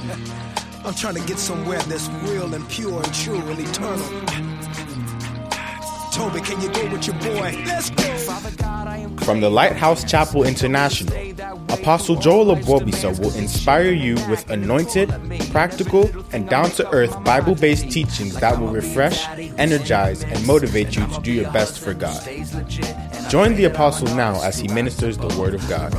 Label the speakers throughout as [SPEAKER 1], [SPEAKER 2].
[SPEAKER 1] I'm trying to get somewhere that's real and pure and true and eternal. Toby, can you go with your boy? Let's go.
[SPEAKER 2] From the Lighthouse Chapel International, Apostle Joel Obobisa will inspire you with anointed, practical, and down-to-earth Bible-based teachings that will refresh, energize, and motivate you to do your best for God. Join the Apostle now as he ministers the Word of God.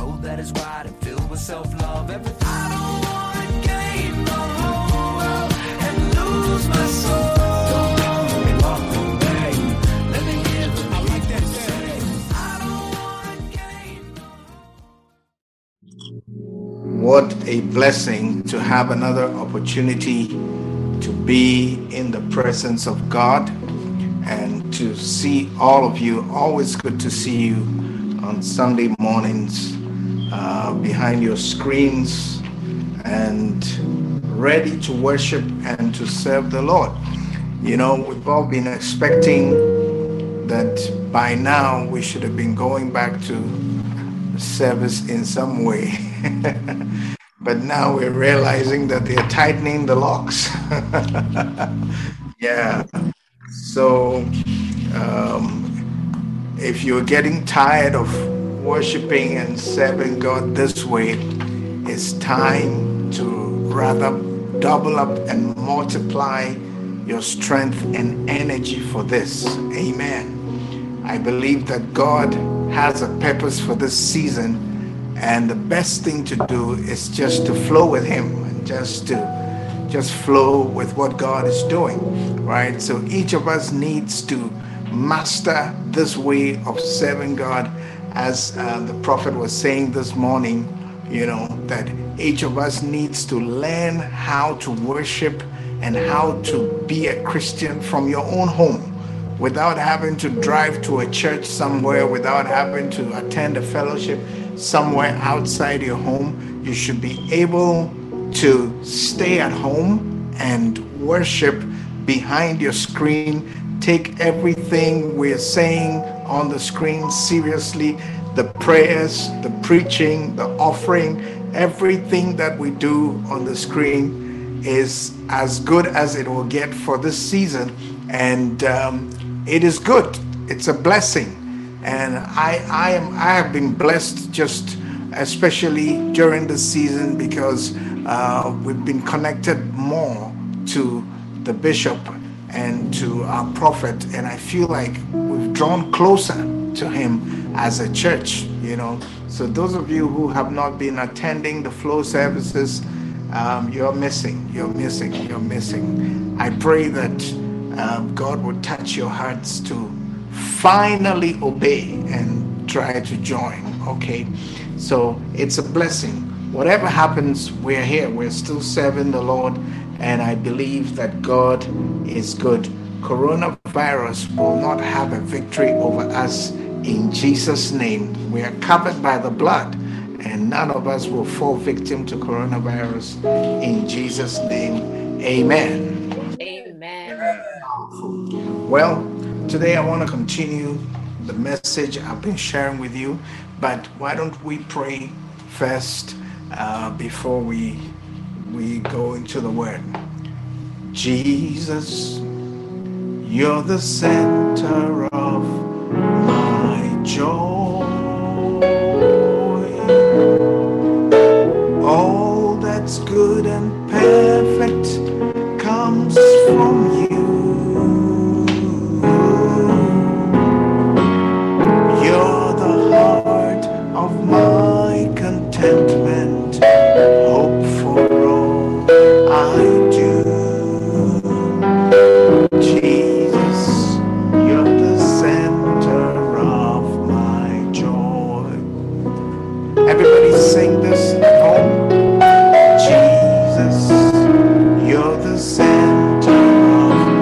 [SPEAKER 3] What a blessing to have another opportunity to be in the presence of God and to see all of you. Always good to see you on Sunday mornings behind your screens and ready to worship and to serve the Lord. You know, we've all been expecting that by now we should have been going back to service in some way. But now we're realizing that they're tightening the locks. Yeah. So if you're getting tired of worshiping and serving God this way, it's time to rather double up and multiply your strength and energy for this. Amen. I believe that God has a purpose for this season. And the best thing to do is just to flow with him and just flow with what God is doing, right? So each of us needs to master this way of serving God, as the prophet was saying this morning, you know, that each of us needs to learn how to worship and how to be a Christian from your own home, without having to drive to a church somewhere, without having to attend a fellowship somewhere outside your home. You should be able to stay at home and worship behind your screen. Take everything we're saying on the screen seriously. The prayers, the preaching, the offering, everything that we do on the screen is as good as it will get for this season. And it is good. It's a blessing. And I have been blessed, just especially during the season, because we've been connected more to the bishop and to our prophet, and I feel like we've drawn closer to him as a church, you know. So those of you who have not been attending the flow services, you're missing. I pray that God will touch your hearts to finally obey and try to join. Okay, so it's a blessing. Whatever happens, we're here, we're still serving the Lord, and I believe that God is good. Coronavirus will not have a victory over us in Jesus' name. We are covered by the blood, and none of us will fall victim to coronavirus in Jesus' name. Amen.
[SPEAKER 4] Amen.
[SPEAKER 3] Well, today I want to continue the message I've been sharing with you, but why don't we pray first before we go into the word. Jesus, you're the center of my joy. All that's good and perfect comes from you. Of my contentment, hope for all I do. Jesus, you're the center of my joy. Everybody sing this at home. Jesus, you're the center of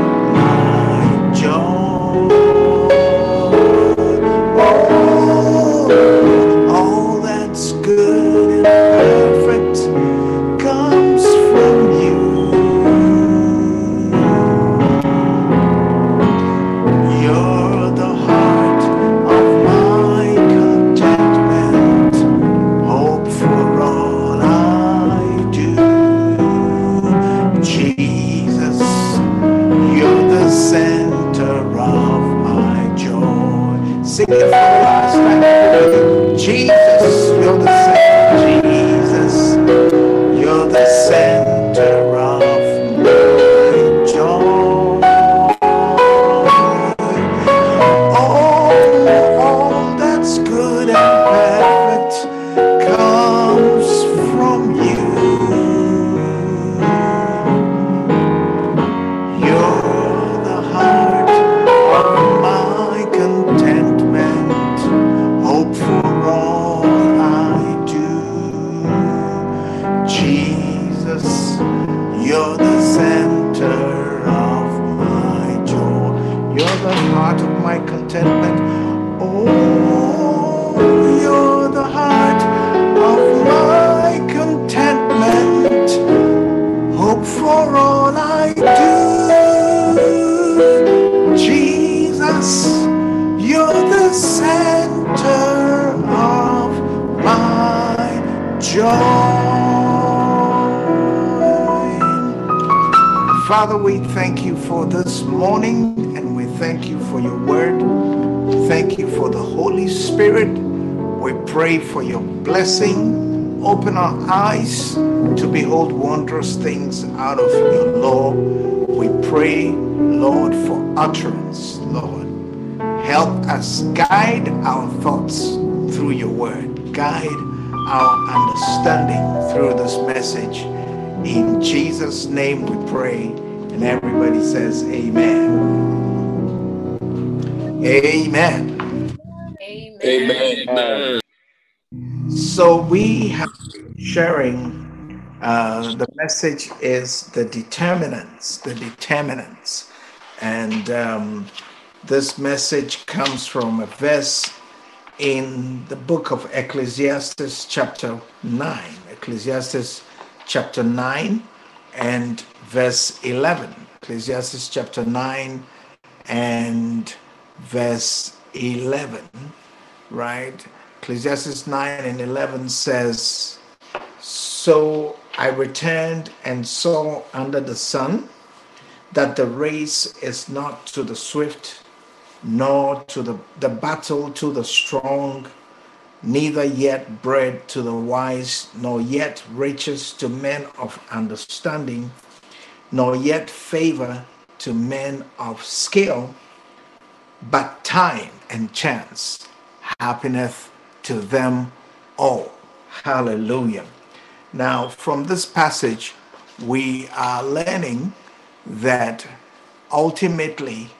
[SPEAKER 3] Father, we thank you for this morning, and we thank you for your word. Thank you for the Holy Spirit. We pray for your blessing. Open our eyes to behold wondrous things out of your law. We pray, Lord, for utterance, Lord. Help us guide our thoughts through your word. Guide our understanding through this message. In Jesus' name we pray, and everybody says amen. Amen.
[SPEAKER 4] Amen. Amen.
[SPEAKER 3] So we have been sharing, the message is the determinants. And this message comes from a verse in the book of Ecclesiastes chapter 9. Ecclesiastes chapter 9 and verse 11. Ecclesiastes chapter 9 and verse 11, right? Ecclesiastes 9 and 11 says, "So I returned and saw under the sun that the race is not to the swift, nor to the battle to the strong, neither yet bread to the wise, nor yet riches to men of understanding, nor yet favor to men of skill, but time and chance happeneth to them all." Hallelujah. Now, from this passage, we are learning that ultimately,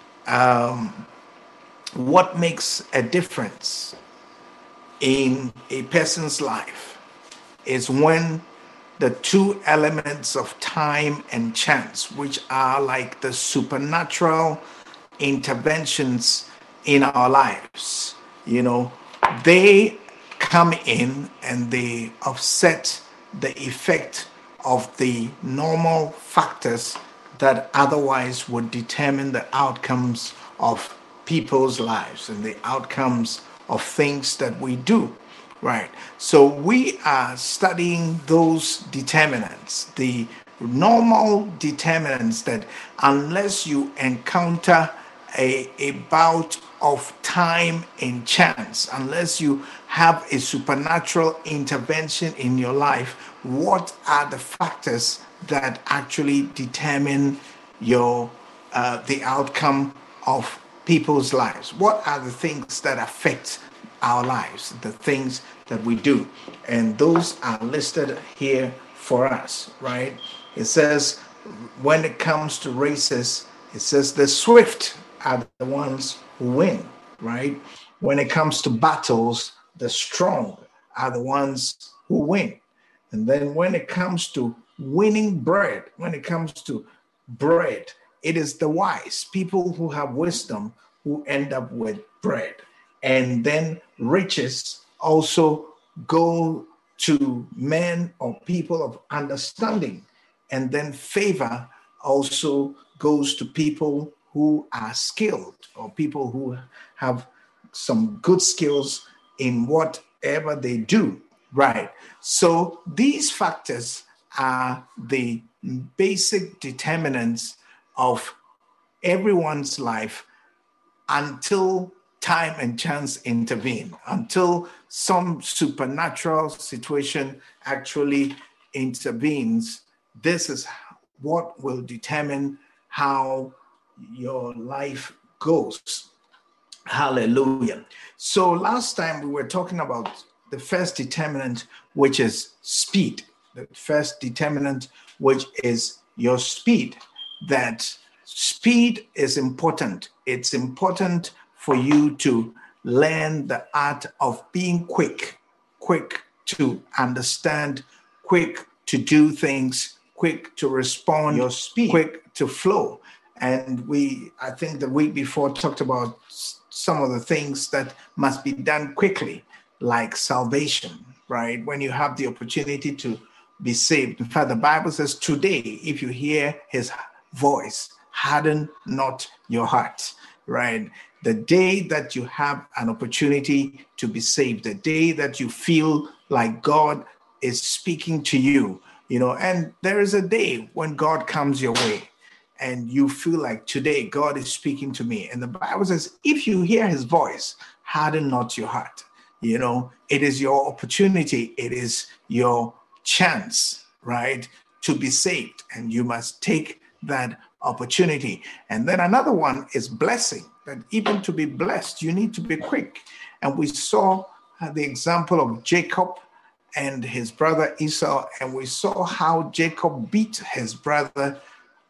[SPEAKER 3] what makes a difference in a person's life is when the two elements of time and chance, which are like the supernatural interventions in our lives, they come in and they offset the effect of the normal factors that otherwise would determine the outcomes of people's lives and the outcomes of things that we do, right? So we are studying those determinants, the normal determinants that unless you encounter a bout of time and chance, unless you have a supernatural intervention in your life, what are the factors that actually determine the outcome of people's lives? What are the things that affect our lives, the things that we do? And those are listed here for us, right? It says, when it comes to races, it says the swift are the ones who win, right? When it comes to battles, the strong are the ones who win. And then when it comes to winning bread, it is the wise, people who have wisdom, who end up with bread. And then riches also go to men or people of understanding. And then favor also goes to people who are skilled, or people who have some good skills in whatever they do, right? So these factors are the basic determinants of everyone's life until time and chance intervene, until some supernatural situation actually intervenes. This is what will determine how your life goes. Hallelujah. So last time we were talking about the first determinant, which is speed. The first determinant, which is your speed. That speed is important. It's important for you to learn the art of being quick to understand, quick to do things, quick to respond, your speed, quick to flow. And I think the week before, talked about some of the things that must be done quickly, like salvation, right? When you have the opportunity to be saved. In fact, the Bible says, today, if you hear his voice, harden not your heart, right? The day that you have an opportunity to be saved, the day that you feel like God is speaking to you, and there is a day when God comes your way and you feel like today God is speaking to me. And the Bible says, if you hear his voice, harden not your heart. It is your opportunity. It is your chance, right, to be saved. And you must take that opportunity. And then another one is blessing, that even to be blessed, you need to be quick. And we saw the example of Jacob and his brother Esau, and we saw how Jacob beat his brother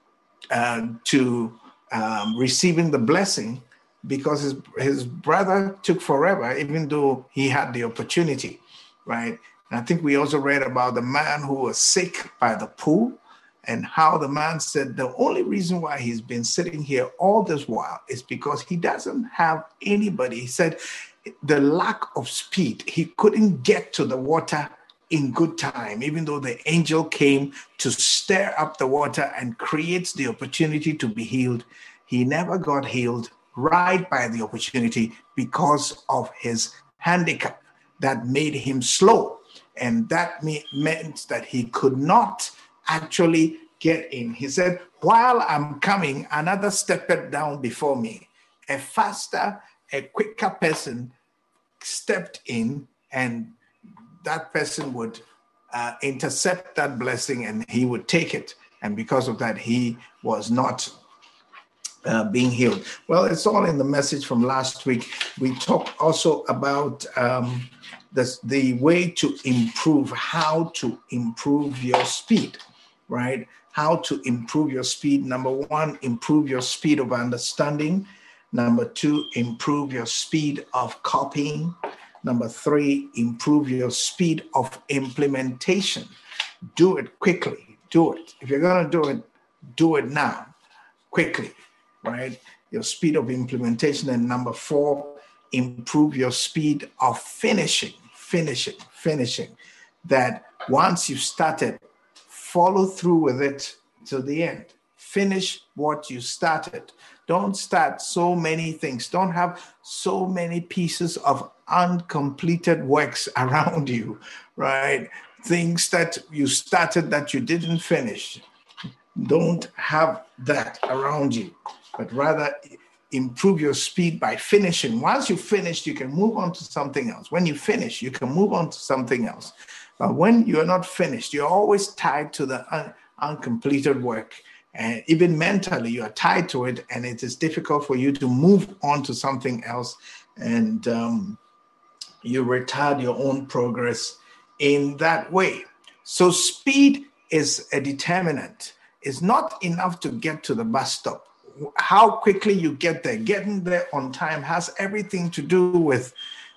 [SPEAKER 3] to receiving the blessing, because his brother took forever, even though he had the opportunity, right? And I think we also read about the man who was sick by the pool, and how the man said the only reason why he's been sitting here all this while is because he doesn't have anybody. He said the lack of speed, he couldn't get to the water in good time, even though the angel came to stir up the water and creates the opportunity to be healed. He never got healed right by the opportunity because of his handicap that made him slow. And that meant that he could not actually get in. He said, while I'm coming, another stepped down before me. A faster, a quicker person stepped in, and that person would intercept that blessing and he would take it. And because of that, he was not being healed. Well, it's all in the message from last week. We talked also about the way to improve, how to improve your speed, right? How to improve your speed. Number one, improve your speed of understanding. Number two, improve your speed of copying. Number three, improve your speed of implementation. Do it quickly. Do it. If you're going to do it now, quickly, right? Your speed of implementation. And number four, improve your speed of finishing. That once you've started, follow through with it to the end. Finish what you started. Don't start so many things. Don't have so many pieces of uncompleted works around you, right? Things that you started that you didn't finish. Don't have that around you, but rather improve your speed by finishing. Once you finish, you can move on to something else. When you finish, you can move on to something else. But when you're not finished, you're always tied to the uncompleted work. And even mentally, you are tied to it, and it is difficult for you to move on to something else. And you retard your own progress in that way. So speed is a determinant. It's not enough to get to the bus stop. How quickly you get there, getting there on time has everything to do with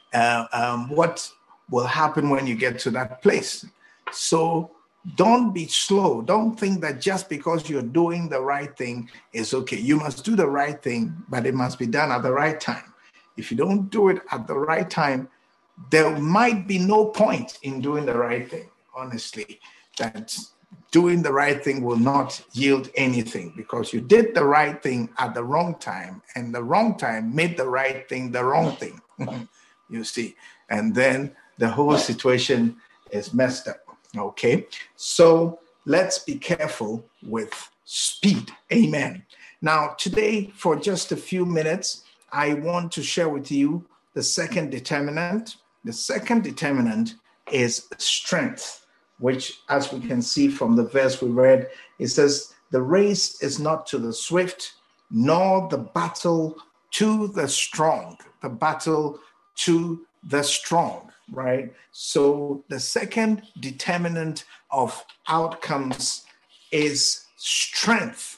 [SPEAKER 3] what will happen when you get to that place. So don't be slow. Don't think that just because you're doing the right thing is okay. You must do the right thing, but it must be done at the right time. If you don't do it at the right time, there might be no point in doing the right thing, honestly. That doing the right thing will not yield anything, because you did the right thing at the wrong time, and the wrong time made the right thing the wrong thing. You see, and then the whole situation is messed up. Okay, so let's be careful with speed. Amen. Now, today, for just a few minutes, I want to share with you the second determinant. The second determinant is strength, which, as we can see from the verse we read, it says, the race is not to the swift, nor the battle to the strong. The battle to the strong, right? So the second determinant of outcomes is strength.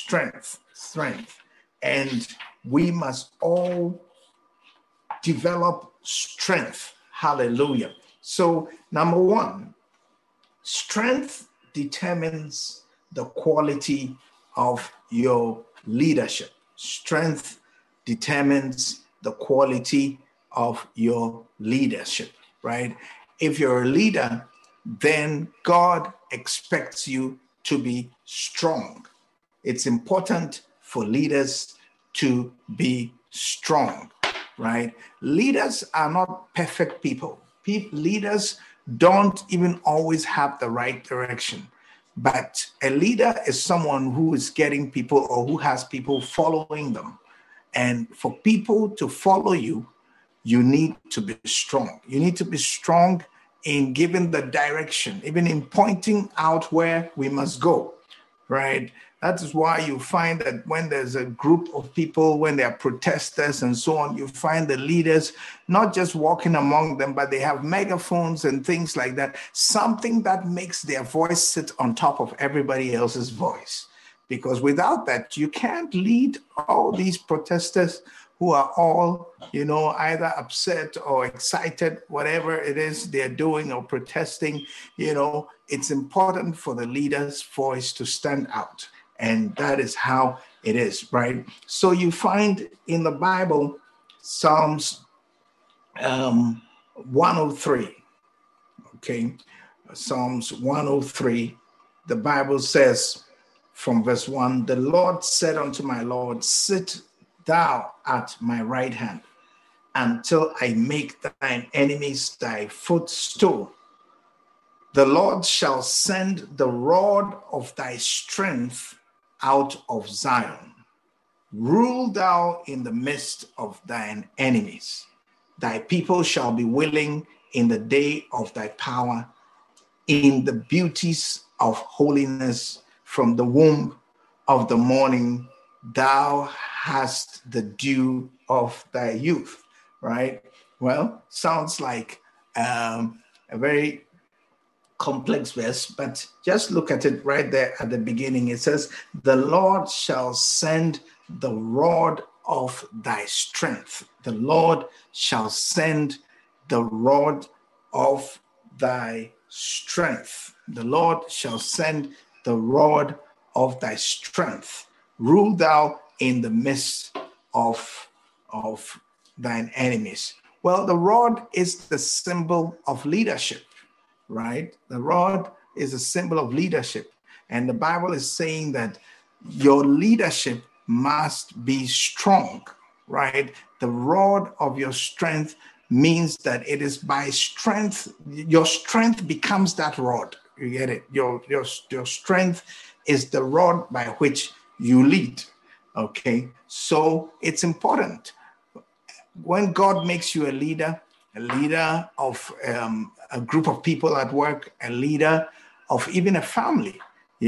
[SPEAKER 3] And we must all develop strength. Hallelujah. So number one, strength determines the quality of your leadership. Strength determines the quality of your leadership, right? If you're a leader, then God expects you to be strong. It's important for leaders to be strong, right? Leaders are not perfect people. Leaders don't even always have the right direction. But a leader is someone who is getting people or who has people following them. And for people to follow you, you need to be strong. You need to be strong in giving the direction, even in pointing out where we must go, right? That is why you find that when there's a group of people, when there are protesters and so on, you find the leaders not just walking among them, but they have megaphones and things like that, something that makes their voice sit on top of everybody else's voice. Because without that, you can't lead all these protesters who are all, either upset or excited, whatever it is they're doing or protesting. It's important for the leader's voice to stand out. And that is how it is, right? So you find in the Bible, Psalms 103, okay? Psalms 103, the Bible says from verse 1, the Lord said unto my Lord, sit thou at my right hand until I make thine enemies thy footstool. The Lord shall send the rod of thy strength out of Zion. Rule thou in the midst of thine enemies. Thy people shall be willing in the day of thy power, in the beauties of holiness. From the womb of the morning, thou hast the dew of thy youth, right? Well, sounds like a very complex verse, but just look at it right there at the beginning. It says, the Lord shall send the rod of thy strength. The Lord shall send the rod of thy strength. The Lord shall send the rod of thy strength. Rule thou in the midst of thine enemies. Well, the rod is the symbol of leadership, right? The rod is a symbol of leadership. And the Bible is saying that your leadership must be strong, right? The rod of your strength means that it is by strength, your strength becomes that rod. You get it? Your strength is the rod by which you lead. Okay, so it's important. When God makes you a leader of a group of people at work, a leader of even a family,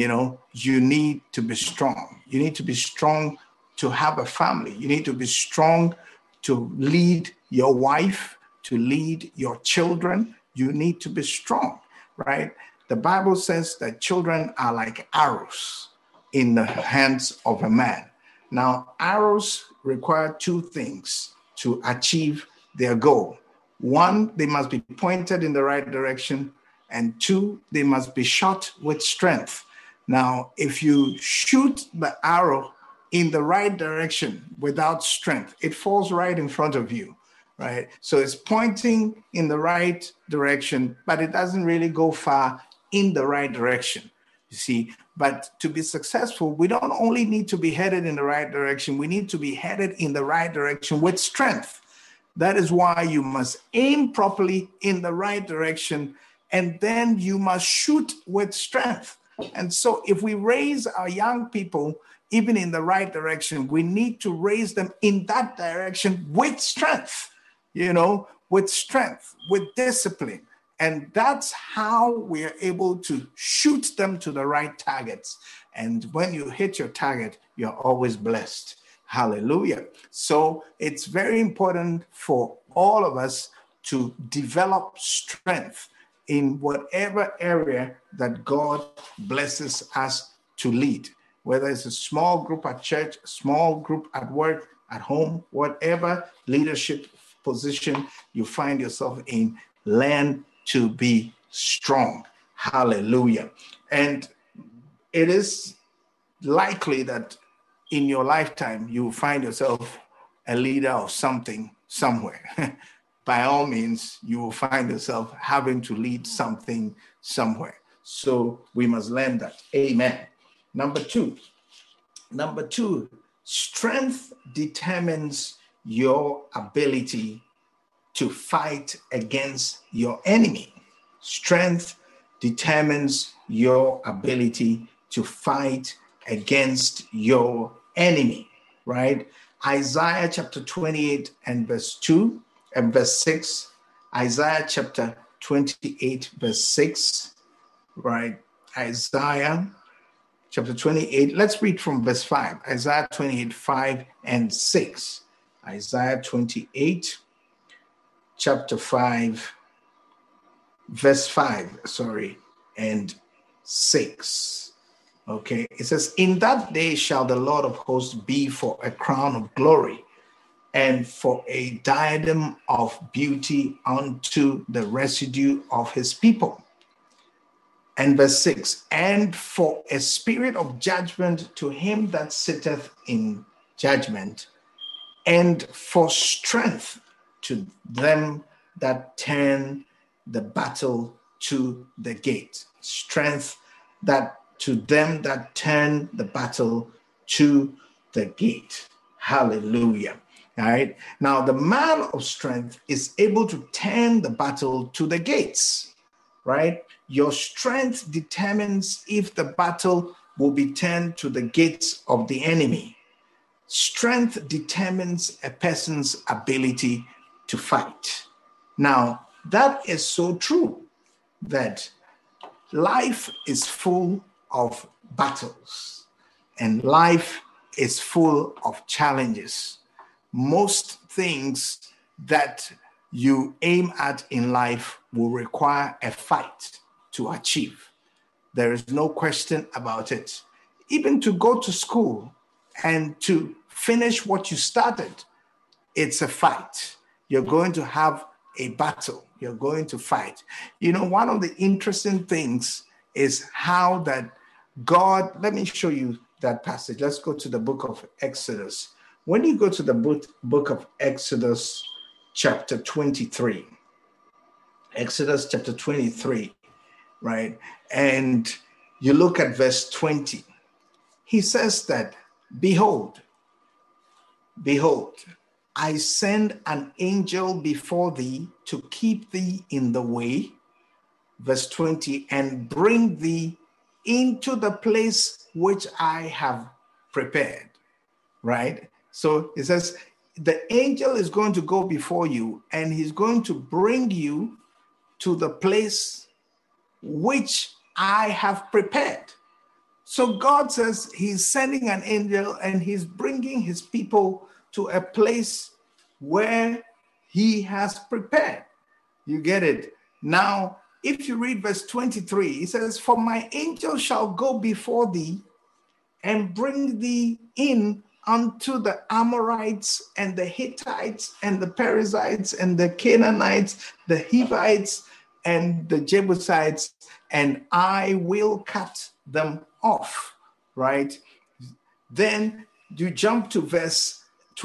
[SPEAKER 3] you need to be strong. You need to be strong to have a family. You need to be strong to lead your wife, to lead your children. You need to be strong, right? The Bible says that children are like arrows in the hands of a man. Now, arrows require two things to achieve their goal. One, they must be pointed in the right direction. And two, they must be shot with strength. Now, if you shoot the arrow in the right direction without strength, it falls right in front of you, right? So it's pointing in the right direction, but it doesn't really go far in the right direction, you see. But to be successful, we don't only need to be headed in the right direction, we need to be headed in the right direction with strength. That is why you must aim properly in the right direction, and then you must shoot with strength. And so if we raise our young people even in the right direction, we need to raise them in that direction with strength, with strength, with discipline. And that's how we are able to shoot them to the right targets. And when you hit your target, you're always blessed. Hallelujah. So it's very important for all of us to develop strength in whatever area that God blesses us to lead, whether it's a small group at church, a small group at work, at home, whatever leadership position you find yourself in, learn to be strong. Hallelujah. And it is likely that in your lifetime, you will find yourself a leader of something somewhere. By all means, you will find yourself having to lead something somewhere. So we must learn that. Amen. Number two, strength determines your ability to fight against your enemy. Strength determines your ability to fight against your enemy, right? Isaiah chapter 28 and verse 2 and verse 6. Isaiah chapter 28 verse 6, right? Isaiah chapter 28. Let's read from verse 5. Isaiah 28, 5 and 6. Isaiah 28, chapter 5, verse 5, and 6. Okay, it says, in that day shall the Lord of hosts be for a crown of glory and for a diadem of beauty unto the residue of his people. And verse 6, and for a spirit of judgment to him that sitteth in judgment, and for strength to them that turn the battle to the gate. Strength that to them that turn the battle to the gate. Hallelujah. All right. Now, the man of strength is able to turn the battle to the gates, right? Your strength determines if the battle will be turned to the gates of the enemy. Strength determines a person's ability to fight. Now, that is so true that life is full of battles and life is full of challenges. Most things that you aim at in life will require a fight to achieve. There is no question about it. Even to go to school and to finish what you started, it's a fight. You're going to have a battle. You're going to fight. You know, one of the interesting things is how that God, let me show you that passage. Let's go to the book of Exodus. When you go to the book of Exodus, chapter 23, Exodus chapter 23, right? And you look at verse 20. He says that, behold, I send an angel before thee to keep thee in the way, verse 20, and bring thee into the place which I have prepared, right? So it says, the angel is going to go before you and he's going to bring you to the place which I have prepared. So God says he's sending an angel and he's bringing his people to a place where he has prepared. You get it? Now, if you read verse 23, it says, for my angel shall go before thee and bring thee in unto the Amorites and the Hittites and the Perizzites and the Canaanites, the Hivites and the Jebusites, and I will cut them off, right? Then you jump to verse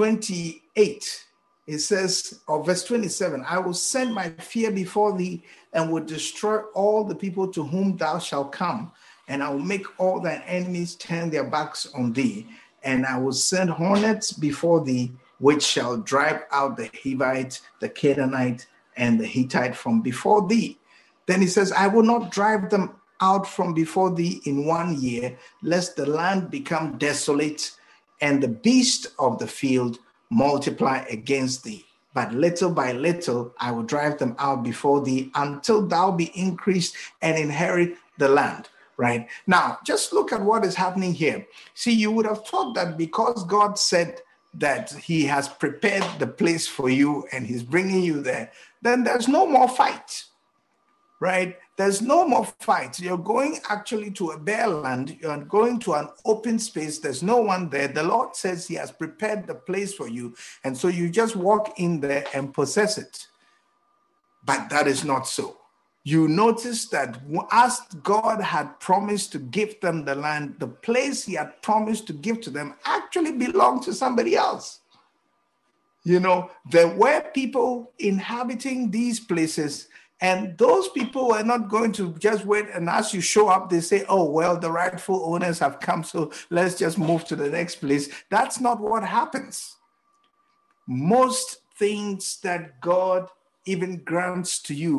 [SPEAKER 3] 28. It says, or verse 27, I will send my fear before thee and will destroy all the people to whom thou shalt come, and I will make all thine enemies turn their backs on thee. And I will send hornets before thee, which shall drive out the Hivite, the Canaanite, and the Hittite from before thee. Then he says, I will not drive them out from before thee in 1 year, lest the land become desolate, and the beasts of the field multiply against thee. But little by little I will drive them out before thee, until thou be increased and inherit the land. Right? Now, just look at what is happening here. See, you would have thought that because God said that he has prepared the place for you and he's bringing you there, then there's no more fight, right? There's no more fight. You're going actually to a bare land. You're going to an open space. There's no one there. The Lord says he has prepared the place for you. And so you just walk in there and possess it. But that is not so. You notice that as God had promised to give them the land, the place he had promised to give to them actually belonged to somebody else. You know, there were people inhabiting these places, and those people were not going to just wait, and as you show up, they say, oh, well, the rightful owners have come, so let's just move to the next place. That's not what happens. Most things that God even grants to you,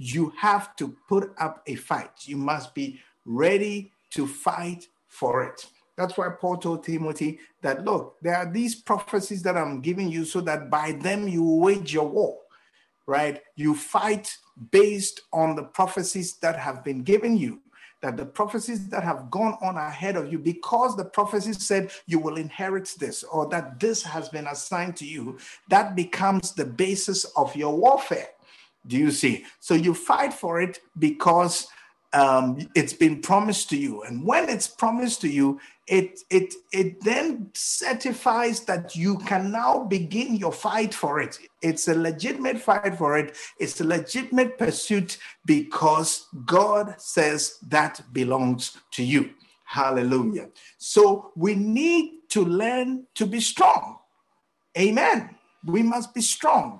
[SPEAKER 3] you have to put up a fight. You must be ready to fight for it. That's why Paul told Timothy that, look, there are these prophecies that I'm giving you so that by them you wage your war, right? You fight based on the prophecies that have been given you, that the prophecies that have gone on ahead of you, because the prophecies said you will inherit this, or that this has been assigned to you, that becomes the basis of your warfare. Do you see? So you fight for it because it's been promised to you. And when it's promised to you, it then certifies that you can now begin your fight for it. It's a legitimate fight for it. It's a legitimate pursuit because God says that belongs to you. Hallelujah. So we need to learn to be strong. Amen. We must be strong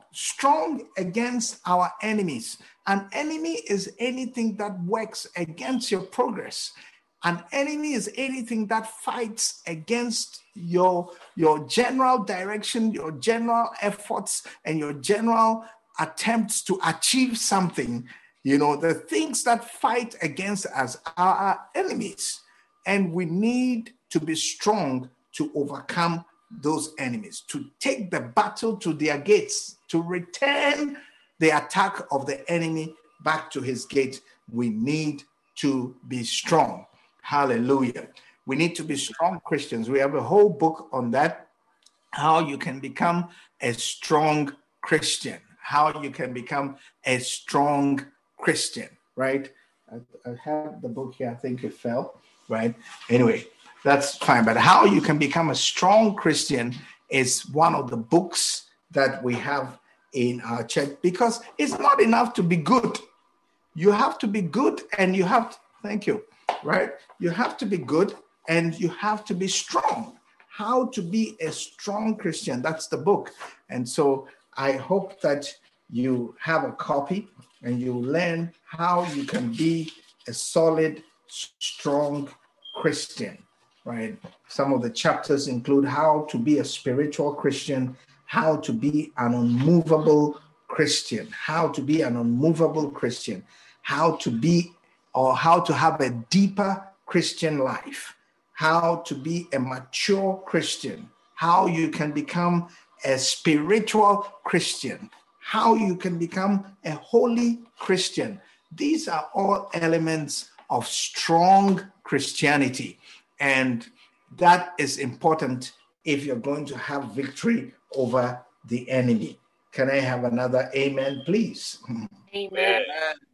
[SPEAKER 3] against our enemies. An enemy is anything that works against your progress. An enemy is anything that fights against your general direction, your general efforts, and your general attempts to achieve something. You know, the things that fight against us are our enemies. And we need to be strong to overcome those enemies, to take the battle to their gates, to return the attack of the enemy back to his gate. We need to be strong. Hallelujah. We need to be strong Christians. We have a whole book on that, how you can become a strong Christian, how you can become a strong Christian, right? I have the book here. I think it fell, right? Anyway, that's fine. But how you can become a strong Christian is one of the books that we have in our church, because it's not enough to be good. You have to be good, and you have to, thank you, right? You have to be good and you have to be strong. How to be a strong Christian. That's the book. And so I hope that you have a copy and you learn how you can be a solid, strong Christian, right? Some of the chapters include how to be a spiritual Christian, how to be an unmovable Christian, how to be an unmovable Christian, how to be or how to have a deeper Christian life, how to be a mature Christian, how you can become a spiritual Christian, how you can become a holy Christian. These are all elements of strong Christianity. And that is important if you're going to have victory over the enemy. Can I have another amen, please?
[SPEAKER 4] Amen.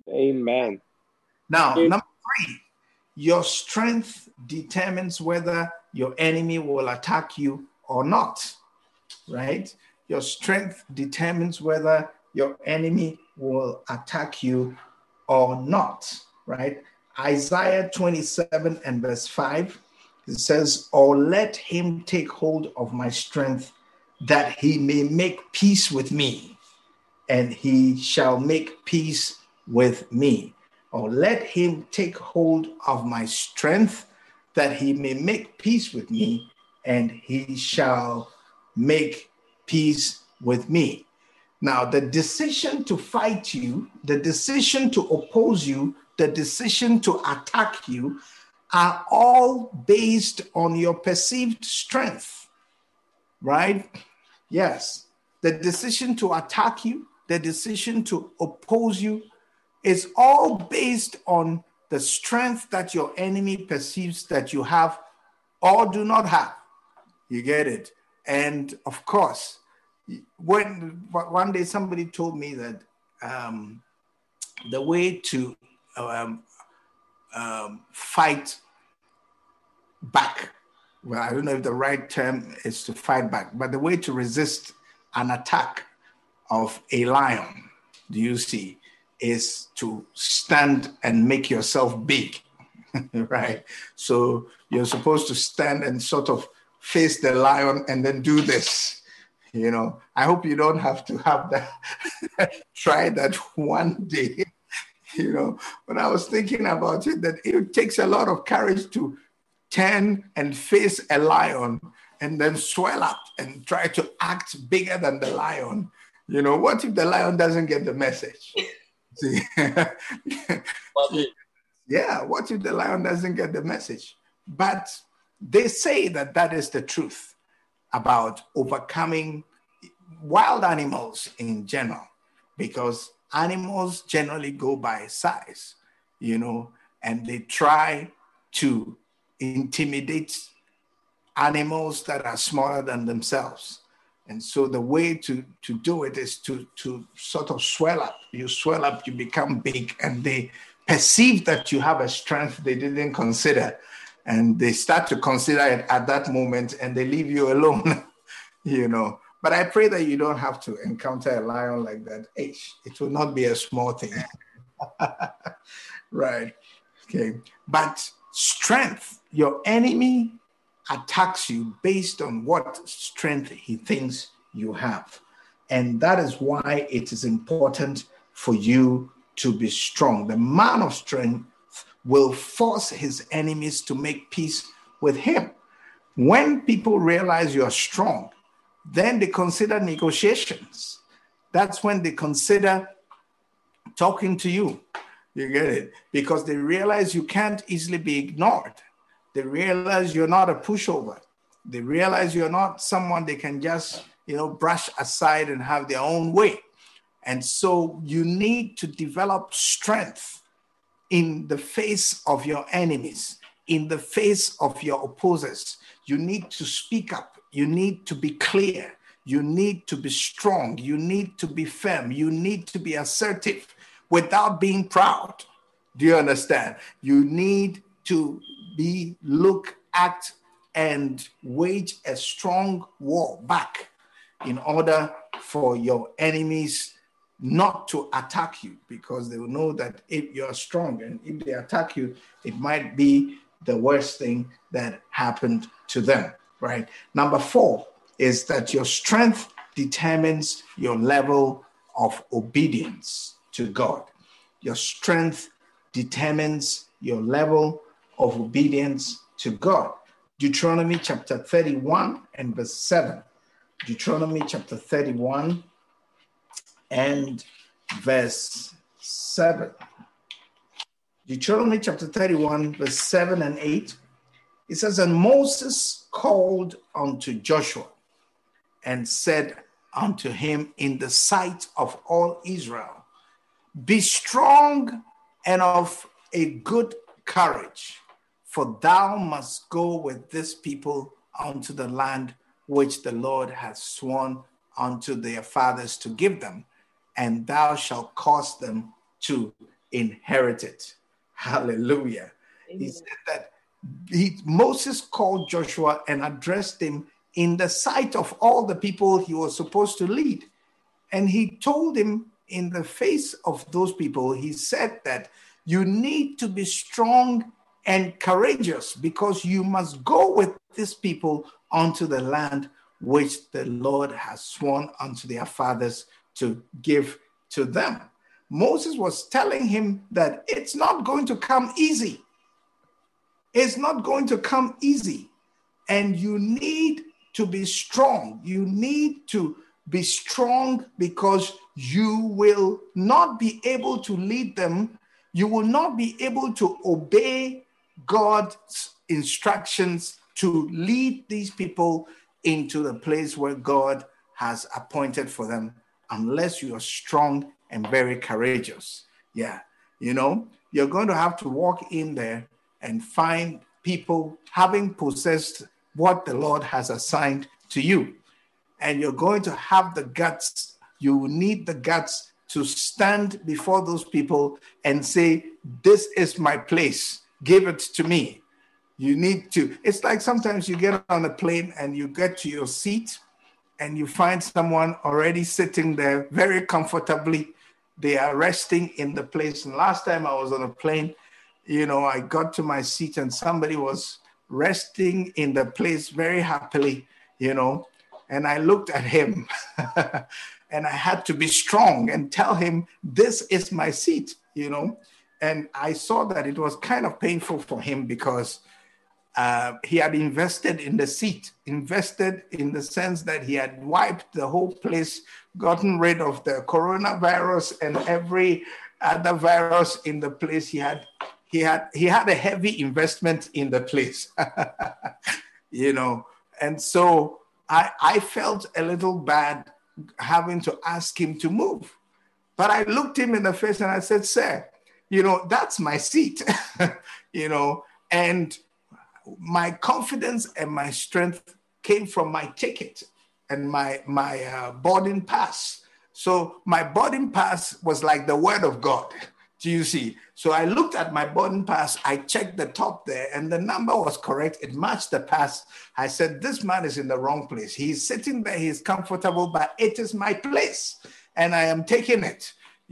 [SPEAKER 5] Amen.
[SPEAKER 3] Now, number 3, your strength determines whether your enemy will attack you or not, right? Your strength determines whether your enemy will attack you or not, right? Isaiah 27 and verse 5, it says, "Or let him take hold of my strength, that he may make peace with me, and he shall make peace with me." Or let him take hold of my strength, that he may make peace with me, and he shall make peace with me. Now, the decision to fight you, the decision to oppose you, the decision to attack you are all based on your perceived strength, right? Yes, the decision to attack you, the decision to oppose you is all based on the strength that your enemy perceives that you have or do not have. You get it? And of course, when one day somebody told me that the way to fight back, well, I don't know if the right term is to fight back, but the way to resist an attack of a lion, do you see, is to stand and make yourself big, right? So you're supposed to stand and sort of face the lion and then do this, you know. I hope you don't have to have that, try that one day, you know. When I was thinking about it, that it takes a lot of courage to turn and face a lion and then swell up and try to act bigger than the lion. You know, what if the lion doesn't get the message? See? Yeah, what if the lion doesn't get the message? But they say that that is the truth about overcoming wild animals in general, because animals generally go by size, and they try to intimidate animals that are smaller than themselves. And so the way to do it is to sort of swell up. You swell up, you become big, and they perceive that you have a strength they didn't consider. And they start to consider it at that moment, and they leave you alone, But I pray that you don't have to encounter a lion like that. It will not be a small thing. Right. Okay. But strength, your enemy attacks you based on what strength he thinks you have. And that is why it is important for you to be strong. The man of strength will force his enemies to make peace with him. When people realize you're strong, then they consider negotiations. That's when they consider talking to you. You get it? Because they realize you can't easily be ignored. They realize you're not a pushover. They realize you're not someone they can just, brush aside and have their own way. And so you need to develop strength in the face of your enemies, in the face of your opposers. You need to speak up. You need to be clear. You need to be strong. You need to be firm. You need to be assertive without being proud. Do you understand? You need to look at and wage a strong war back in order for your enemies not to attack you, because they will know that if you're strong and if they attack you, it might be the worst thing that happened to them, right? Number 4 is that your strength determines your level of obedience to God. Your strength determines your level of obedience to God. Deuteronomy chapter 31 and verse 7. Deuteronomy chapter 31 and verse 7. Deuteronomy chapter 31, verse 7 and 8. It says, "And Moses called unto Joshua and said unto him in the sight of all Israel, Be strong and of a good courage, for thou must go with this people unto the land which the Lord hath sworn unto their fathers to give them, and thou shalt cause them to inherit it." Hallelujah. Amen. He said that Moses called Joshua and addressed him in the sight of all the people he was supposed to lead. And he told him in the face of those people, he said that you need to be strong and courageous, because you must go with these people unto the land which the Lord has sworn unto their fathers to give to them. Moses was telling him that it's not going to come easy. It's not going to come easy. And you need to be strong. You need to be strong, because you will not be able to lead them. You will not be able to obey God's instructions to lead these people into the place where God has appointed for them, unless you are strong and very courageous. Yeah. You're going to have to walk in there and find people having possessed what the Lord has assigned to you. And you're going to have the guts. You need the guts to stand before those people and say, "This is my place. Give it to me." You need to. It's like sometimes you get on a plane and you get to your seat and you find someone already sitting there very comfortably. They are resting in the place. And last time I was on a plane, I got to my seat and somebody was resting in the place very happily, and I looked at him and I had to be strong and tell him, "This is my seat," and I saw that it was kind of painful for him, because he had invested in the seat, invested in the sense that he had wiped the whole place, gotten rid of the coronavirus and every other virus in the place. He had a heavy investment in the place, and so I felt a little bad having to ask him to move. But I looked him in the face and I said, sir, that's my seat, and my confidence and my strength came from my ticket and my boarding pass. So my boarding pass was like the word of God. Do you see? So I looked at my boarding pass, I checked the top there, and the number was correct. It matched the pass. I said, this man is in the wrong place. He's sitting there, he's comfortable, but it is my place, and I am taking it,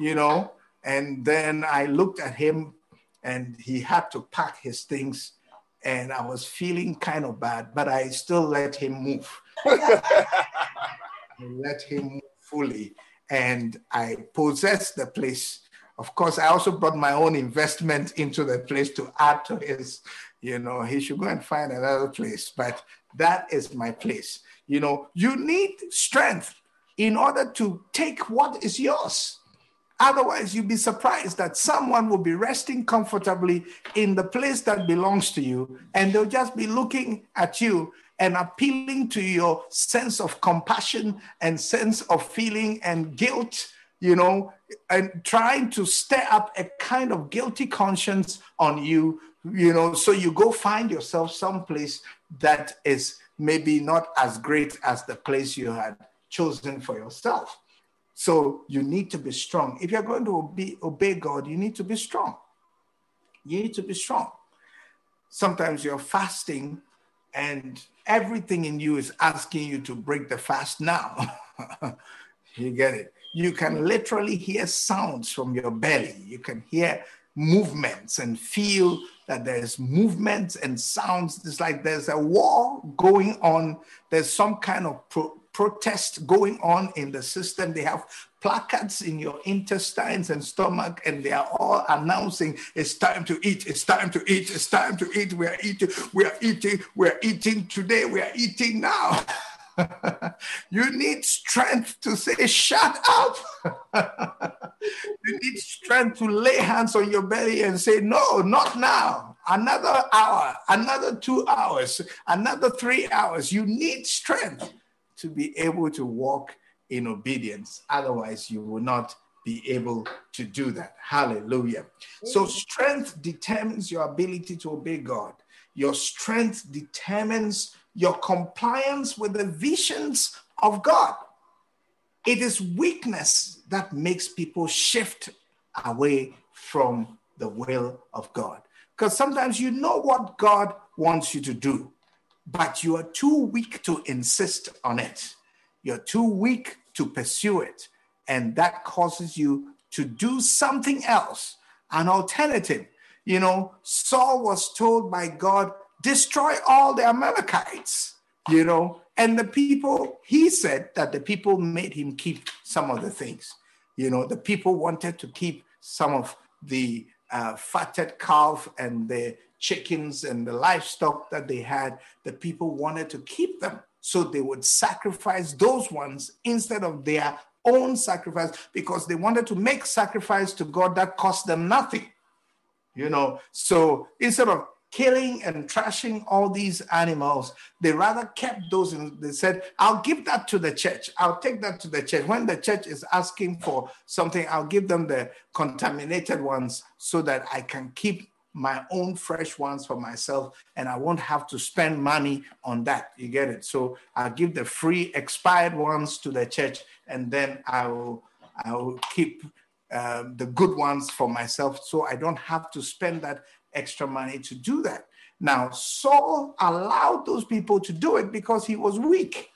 [SPEAKER 3] And then I looked at him, and he had to pack his things, and I was feeling kind of bad, but I still let him move. I let him move fully, and I possessed the place. Of course, I also brought my own investment into the place to add to his, he should go and find another place, but that is my place. You need strength in order to take what is yours. Otherwise, you'll be surprised that someone will be resting comfortably in the place that belongs to you, and they'll just be looking at you and appealing to your sense of compassion and sense of feeling and guilt, and trying to stir up a kind of guilty conscience on you, so you go find yourself someplace that is maybe not as great as the place you had chosen for yourself. So you need to be strong. If you're going to obey God, you need to be strong. You need to be strong. Sometimes you're fasting and everything in you is asking you to break the fast now. You get it? You can literally hear sounds from your belly. You can hear movements and feel that there's movements and sounds. It's like there's a war going on. There's some kind of protest going on in the system. They have placards in your intestines and stomach, and they are all announcing, it's time to eat, it's time to eat, it's time to eat. We are eating today, we are eating now. You need strength to say, shut up. You need strength to lay hands on your belly and say, no, not now. Another hour, another 2 hours, another 3 hours. You need strength to be able to walk in obedience. Otherwise, you will not be able to do that. Hallelujah. So strength determines your ability to obey God. Your strength determines your compliance with the visions of God. It is weakness that makes people shift away from the will of God. Because sometimes you know what God wants you to do, but you are too weak to insist on it. You're too weak to pursue it. And that causes you to do something else, an alternative. Saul was told by God, destroy all the Amalekites, and the people, he said that the people made him keep some of the things. The people wanted to keep some of the fatted calf and the chickens and the livestock that they had. The people wanted to keep them, so they would sacrifice those ones instead of their own sacrifice, because they wanted to make sacrifice to God that cost them nothing. So instead of killing and trashing all these animals, they rather kept those, and they said, I'll give that to the church. I'll take that to the church. When the church is asking for something, I'll give them the contaminated ones so that I can keep my own fresh ones for myself, and I won't have to spend money on that. You get it? So I'll give the free expired ones to the church, and then I will keep the good ones for myself, so I don't have to spend that extra money to do that. Now, Saul allowed those people to do it because he was weak.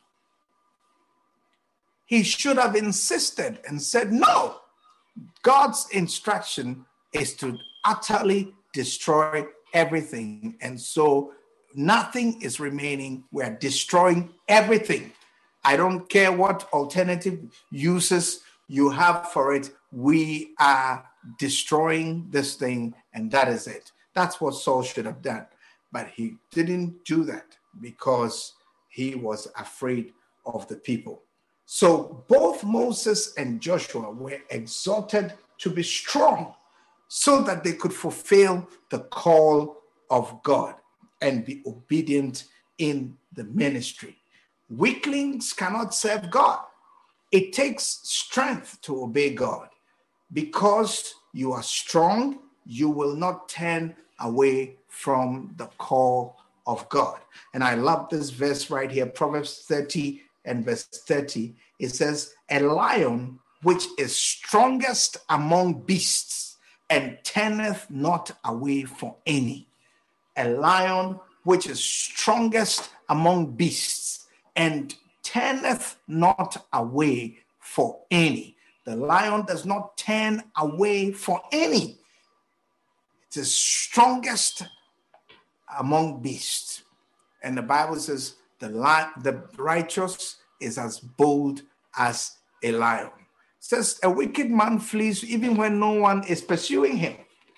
[SPEAKER 3] He should have insisted and said, no, God's instruction is to utterly destroy everything. And so nothing is remaining. We're destroying everything. I don't care what alternative uses you have for it. We are destroying this thing, and that is it. That's what Saul should have done. But he didn't do that because he was afraid of the people. So both Moses and Joshua were exhorted to be strong so that they could fulfill the call of God and be obedient in the ministry. Weaklings cannot serve God. It takes strength to obey God. Because you are strong, you will not turn away from the call of God. And I love this verse right here, Proverbs 30 and verse 30. It says, a lion which is strongest among beasts and turneth not away for any. A lion which is strongest among beasts and turneth not away for any. The lion does not turn away for any. It is strongest among beasts. And the Bible says the righteous is as bold as a lion. It says a wicked man flees even when no one is pursuing him.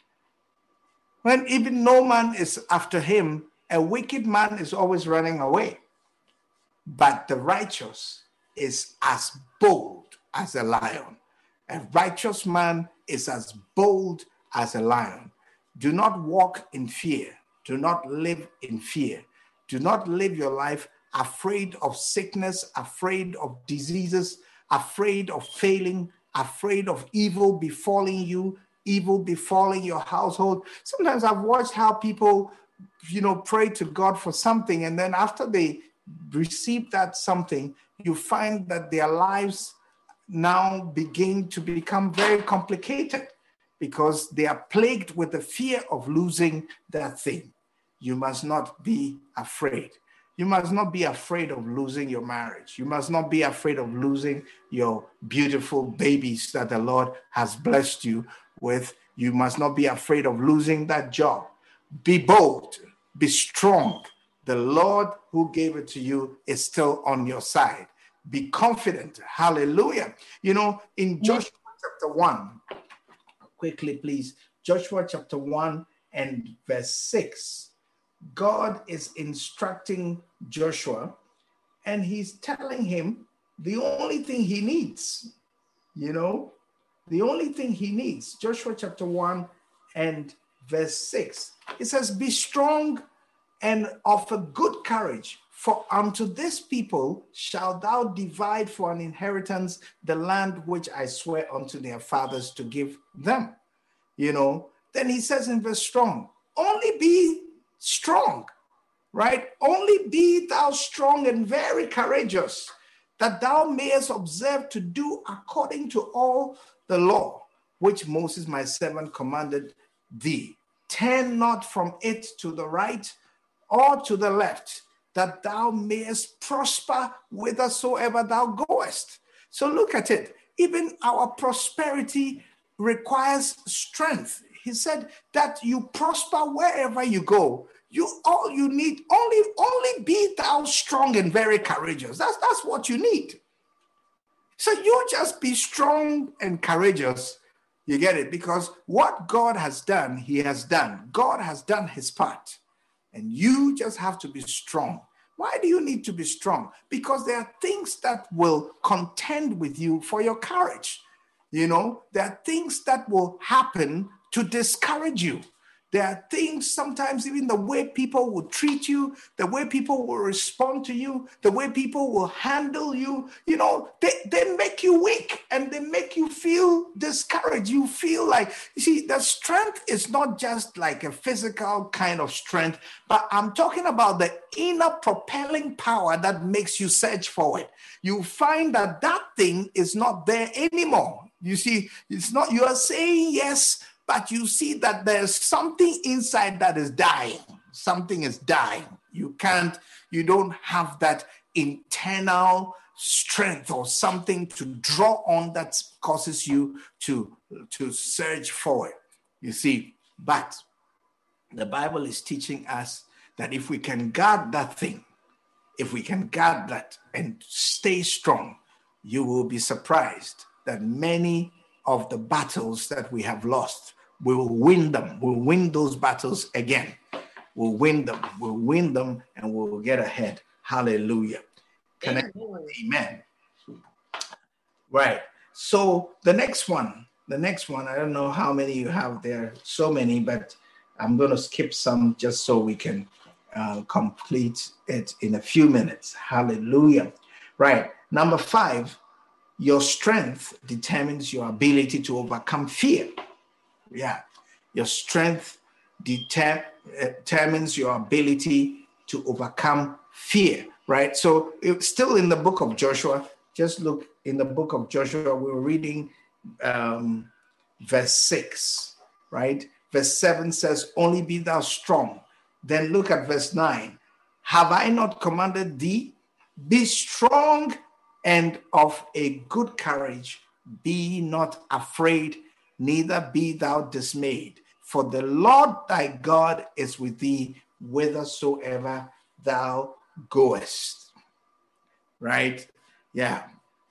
[SPEAKER 3] When even no man is after him, a wicked man is always running away. But the righteous is as bold as a lion. A righteous man is as bold as a lion. Do not walk in fear. Do not live in fear. Do not live your life afraid of sickness, afraid of diseases, afraid of failing, afraid of evil befalling you, evil befalling your household. Sometimes I've watched how people, pray to God for something, and then after they receive that something, you find that their lives now begin to become very complicated because they are plagued with the fear of losing that thing. You must not be afraid. You must not be afraid of losing your marriage. You must not be afraid of losing your beautiful babies that the Lord has blessed you with. You must not be afraid of losing that job. Be bold, be strong. The Lord who gave it to you is still on your side. Be confident. Hallelujah. In Joshua chapter 1, quickly, please, Joshua chapter 1 and verse 6, God is instructing Joshua and he's telling him the only thing he needs, the only thing he needs. Joshua chapter 1 and verse 6, it says, be strong and of a good courage, for unto this people shalt thou divide for an inheritance the land which I swear unto their fathers to give them. Then he says in verse strong, only be strong, right? Only be thou strong and very courageous, that thou mayest observe to do according to all the law which Moses my servant commanded thee. Turn not from it to the right or to the left, that thou mayest prosper whithersoever thou goest. So look at it. Even our prosperity requires strength. He said that you prosper wherever you go. All you need, only be thou strong and very courageous. That's what you need. So you just be strong and courageous. You get it? Because what God has done, he has done. God has done his part. And you just have to be strong. Why do you need to be strong? Because there are things that will contend with you for your courage. There are things that will happen to discourage you. There are things, sometimes even the way people will treat you, the way people will respond to you, the way people will handle you, they make you weak and they make you feel discouraged. You feel like, the strength is not just like a physical kind of strength, but I'm talking about the inner propelling power that makes you surge forward. You find that thing is not there anymore. You see, it's not, you are saying yes, but you see that there's something inside that is dying. Something is dying. You don't have that internal strength or something to draw on that causes you to surge forward. You see, but the Bible is teaching us that if we can guard that thing, if we can guard that and stay strong, you will be surprised that many of the battles that we have lost, we will win them. We'll win those battles again. We'll win them. We'll win them and we'll get ahead. Hallelujah. Amen. Right. So the next one, The next one, I don't know how many you have there, so many, but I'm going to skip some just so we can complete it in a few minutes. Hallelujah. Right. Number 5, your strength determines your ability to overcome fear. Yeah. Your strength determines your ability to overcome fear, right? So it's still in the book of Joshua. Just look in the book of Joshua. We were reading verse 6, right? Verse 7 says, only be thou strong. Then look at verse 9. Have I not commanded thee? Be strong and of a good courage. Be not afraid, neither be thou dismayed. For the Lord thy God is with thee whithersoever thou goest. Right? Yeah.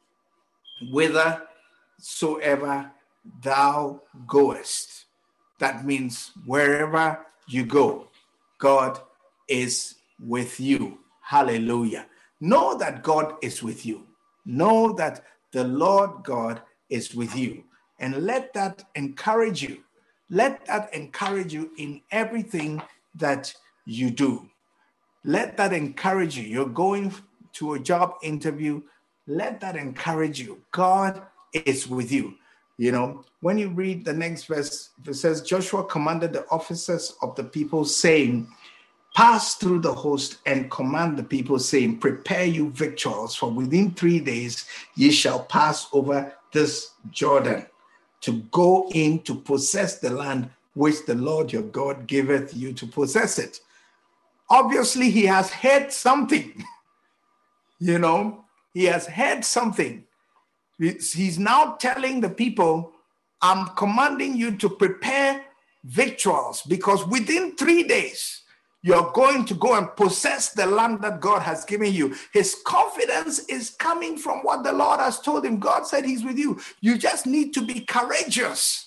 [SPEAKER 3] Whithersoever thou goest. That means wherever you go, God is with you. Hallelujah. Know that God is with you. Know that the Lord God is with you. And let that encourage you. Let that encourage you in everything that you do. Let that encourage you. You're going to a job interview. Let that encourage you. God is with you. You know, when you read the next verse, it says, Joshua commanded the officers of the people, saying, pass through the host and command the people, saying, prepare you victuals, for within 3 days ye shall pass over this Jordan to go in to possess the land which the Lord your God giveth you to possess it. Obviously, he has heard something. You know, he has heard something. He's now telling the people, I'm commanding you to prepare victuals, because within 3 days, you're going to go and possess the land that God has given you. His confidence is coming from what the Lord has told him. God said he's with you. You just need to be courageous.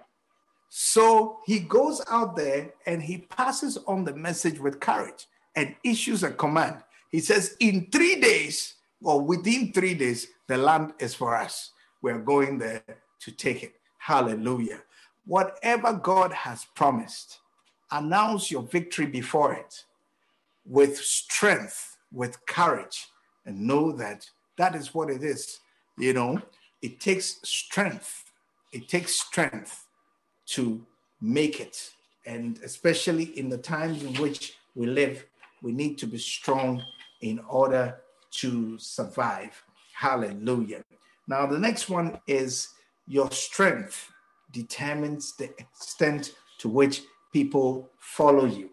[SPEAKER 3] So he goes out there and he passes on the message with courage and issues a command. He says, in 3 days, or within 3 days, the land is for us. We're going there to take it. Hallelujah. Whatever God has promised, announce your victory before it with strength, with courage, and know that that is what it is. You know, it takes strength. It takes strength to make it. And especially in the times in which we live, we need to be strong in order to survive. Hallelujah. Now, the next one is your strength determines the extent to which people follow you.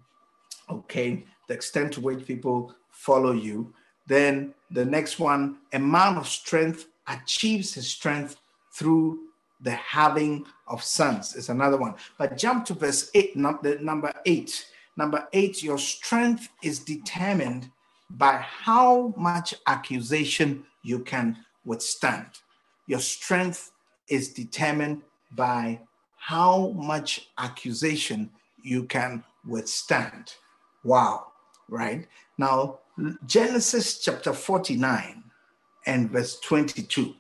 [SPEAKER 3] Okay, the extent to which people follow you. Then the next one, a man of strength achieves his strength through the having of sons, is another one. But jump to verse 8, number 8. Number 8, your strength is determined by how much accusation you can withstand. Your strength is determined by how much accusation you can withstand. Wow, right? Now, Genesis chapter 49 and verse 22.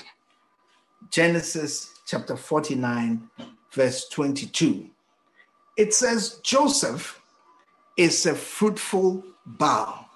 [SPEAKER 3] Genesis chapter 49, verse 22. It says, Joseph is a fruitful bough,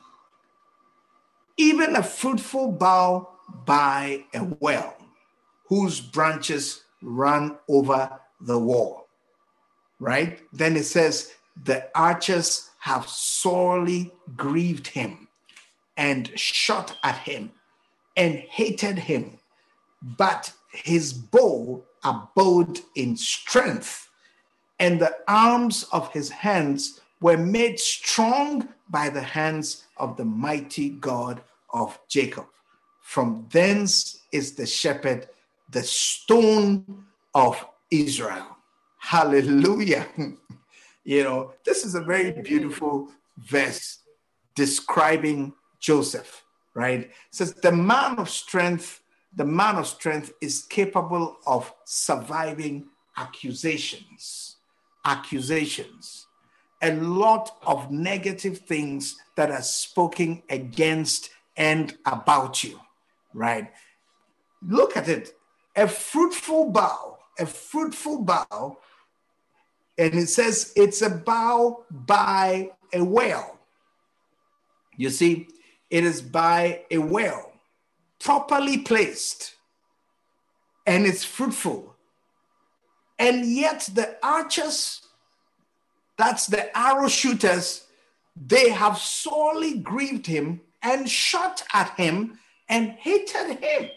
[SPEAKER 3] even a fruitful bough by a well, whose branches run over the wall, right? Then it says, the archers have sorely grieved him and shot at him and hated him, but his bow abode in strength, and the arms of his hands were made strong by the hands of the mighty God of Jacob. From thence is the shepherd, the stone of Israel. Hallelujah. You know, this is a very beautiful verse describing Joseph, right? It says, the man of strength is capable of surviving accusations. A lot of negative things that are spoken against and about you, right? Look at it. A fruitful bough, and it says it's a bough by a well. You see, it is by a well, properly placed, and it's fruitful. And yet the archers, that's the arrow shooters, they have sorely grieved him and shot at him and hated him.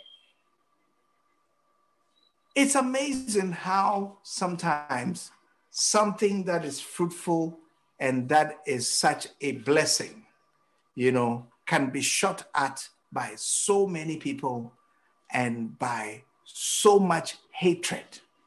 [SPEAKER 3] It's amazing how sometimes something that is fruitful and that is such a blessing, can be shot at by so many people and by so much hatred,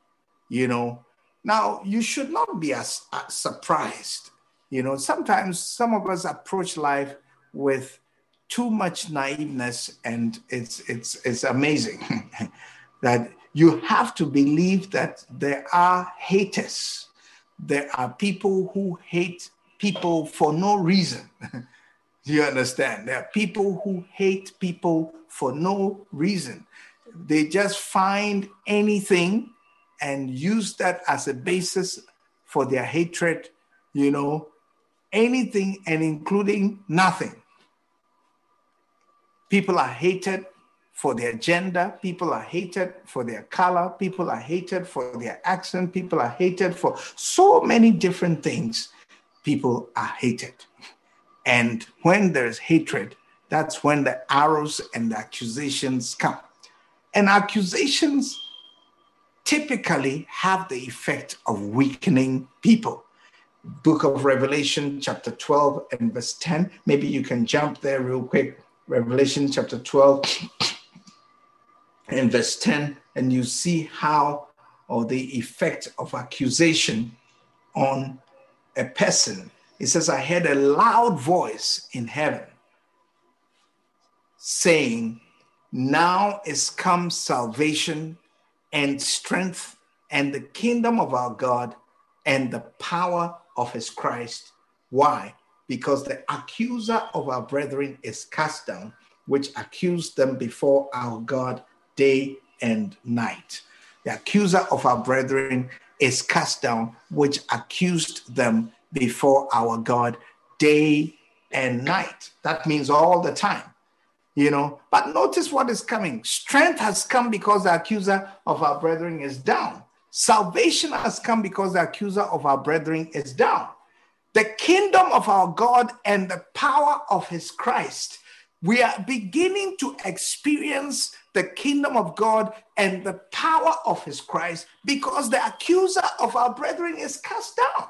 [SPEAKER 3] Now, you should not be as surprised. Sometimes some of us approach life with too much naiveness, and it's amazing that you have to believe that there are haters. There are people who hate people for no reason. Do you understand? There are people who hate people for no reason. They just find anything and use that as a basis for their hatred, anything and including nothing. People are hated for their gender. People are hated for their color. People are hated for their accent. People are hated for so many different things. People are hated. And when there's hatred, that's when the arrows and the accusations come. And accusations typically have the effect of weakening people. Book of Revelation, chapter 12 and verse 10. Maybe you can jump there real quick. Revelation chapter 12 and verse 10, and you see how, or the effect of accusation on a person. It says, I heard a loud voice in heaven saying, now is come salvation and strength and the kingdom of our God and the power of his Christ. Why? Because the accuser of our brethren is cast down, which accused them before our God day and night. The accuser of our brethren is cast down, which accused them before our God day and night. That means all the time, But notice what is coming. Strength has come because the accuser of our brethren is down. Salvation has come because the accuser of our brethren is down. The kingdom of our God and the power of his Christ. We are beginning to experience the kingdom of God and the power of his Christ because the accuser of our brethren is cast down.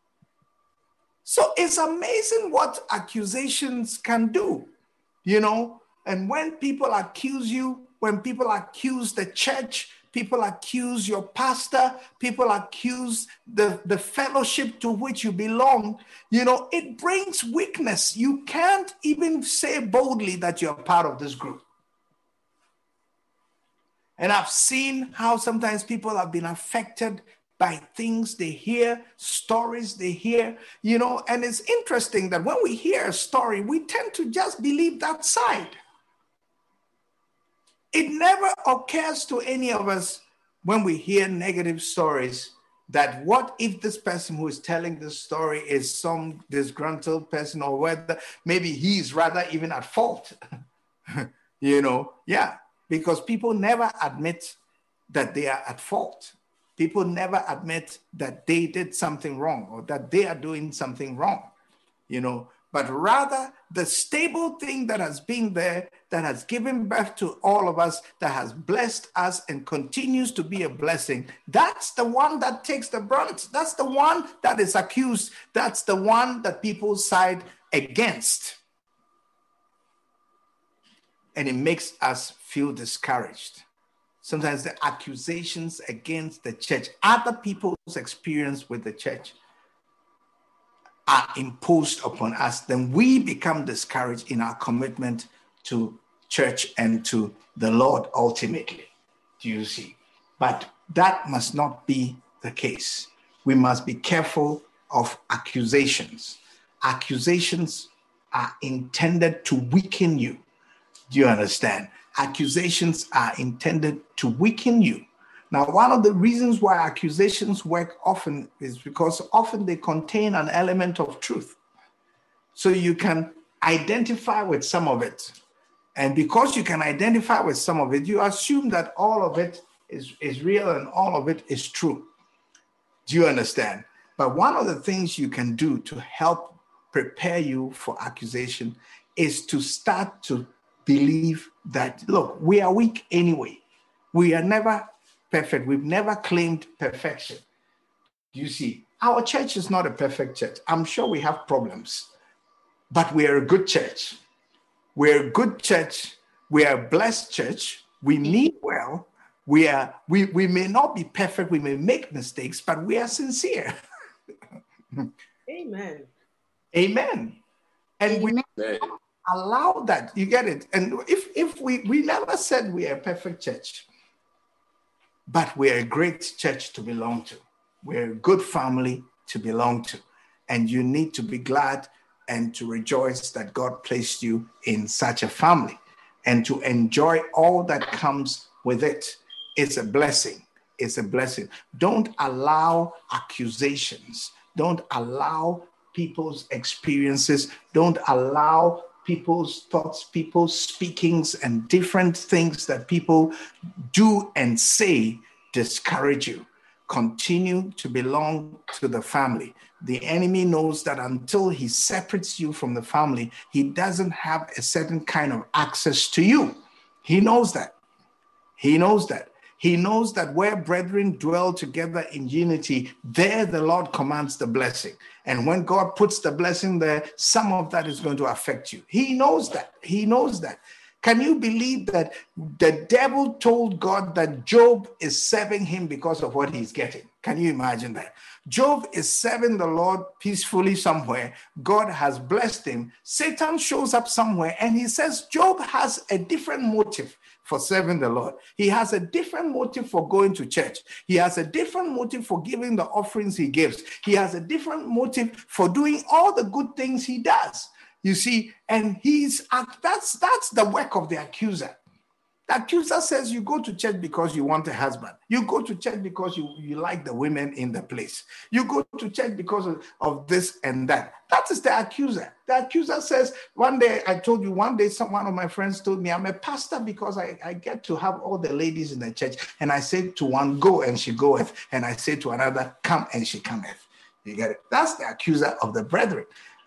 [SPEAKER 3] So it's amazing what accusations can do, And when people accuse you, when people accuse the church, people accuse your pastor, people accuse the fellowship to which you belong, it brings weakness. You can't even say boldly that you're part of this group. And I've seen how sometimes people have been affected by things they hear, stories they hear, and it's interesting that when we hear a story, we tend to just believe that side. It never occurs to any of us when we hear negative stories that what if this person who is telling this story is some disgruntled person, or whether maybe he's rather even at fault, because people never admit that they are at fault. People never admit that they did something wrong or that they are doing something wrong, but rather the stable thing that has been there, that has given birth to all of us, that has blessed us and continues to be a blessing, that's the one that takes the brunt. That's the one that is accused. That's the one that people side against. And it makes us feel discouraged. Sometimes the accusations against the church, other people's experience with the church, are imposed upon us, then we become discouraged in our commitment to church and to the Lord ultimately. Do you see? But that must not be the case. We must be careful of accusations. Accusations are intended to weaken you. Do you understand? Accusations are intended to weaken you. Now, one of the reasons why accusations work often is because often they contain an element of truth. So you can identify with some of it. And because you can identify with some of it, you assume that all of it is real and all of it is true. Do you understand? But one of the things you can do to help prepare you for accusation is to start to believe that, look, we are weak anyway. We are never perfect. We've never claimed perfection. You see, our church is not a perfect church. I'm sure we have problems, but we are a good church. We're a good church. We are a blessed church. We mean well. We may not be perfect. We may make mistakes, but we are sincere.
[SPEAKER 5] Amen.
[SPEAKER 3] Amen. And we allow that. You get it? And if we never said we are a perfect church, but we're a great church to belong to. We're a good family to belong to. And you need to be glad and to rejoice that God placed you in such a family and to enjoy all that comes with it. It's a blessing. It's a blessing. Don't allow accusations. Don't allow people's experiences. Don't allow people's thoughts, people's speakings, and different things that people do and say discourage you. Continue to belong to the family. The enemy knows that until he separates you from the family, he doesn't have a certain kind of access to you. He knows that. He knows that. He knows that where brethren dwell together in unity, there the Lord commands the blessing. And when God puts the blessing there, some of that is going to affect you. He knows that. He knows that. Can you believe that the devil told God that Job is serving him because of what he's getting? Can you imagine that? Job is serving the Lord peacefully somewhere. God has blessed him. Satan shows up somewhere and he says Job has a different motive for serving the Lord. He has a different motive for going to church. He has a different motive for giving the offerings he gives. He has a different motive for doing all the good things he does. You see, and that's the work of the accuser. The accuser says you go to church because you want a husband. You go to church because you like the women in the place. You go to church because of this and that. That is the accuser. The accuser says, one day one of my friends told me, I'm a pastor because I get to have all the ladies in the church. And I say to one, go, and she goeth. And I say to another, come, and she cometh. You get it? That's the accuser of the brethren.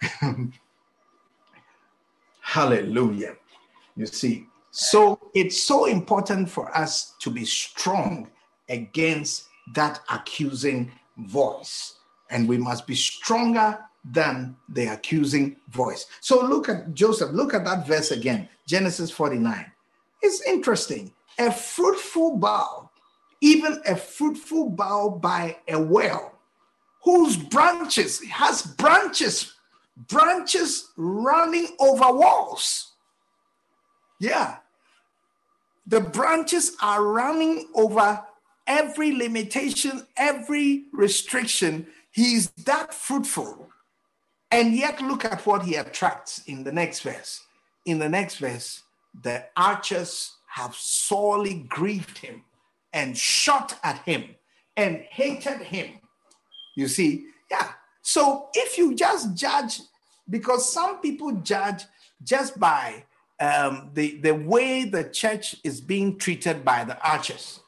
[SPEAKER 3] Hallelujah. You see, so it's so important for us to be strong against that accusing voice. And we must be stronger than the accusing voice. So look at Joseph. Look at that verse again. Genesis 49. It's interesting. A fruitful bough, even a fruitful bough by a well, whose branches has branches running over walls. Yeah. The branches are running over every limitation, every restriction. He's that fruitful. And yet look at what he attracts in the next verse. In the next verse, the archers have sorely grieved him and shot at him and hated him. You see, yeah. So if you just judge, because some people judge just by the way the church is being treated by the archers.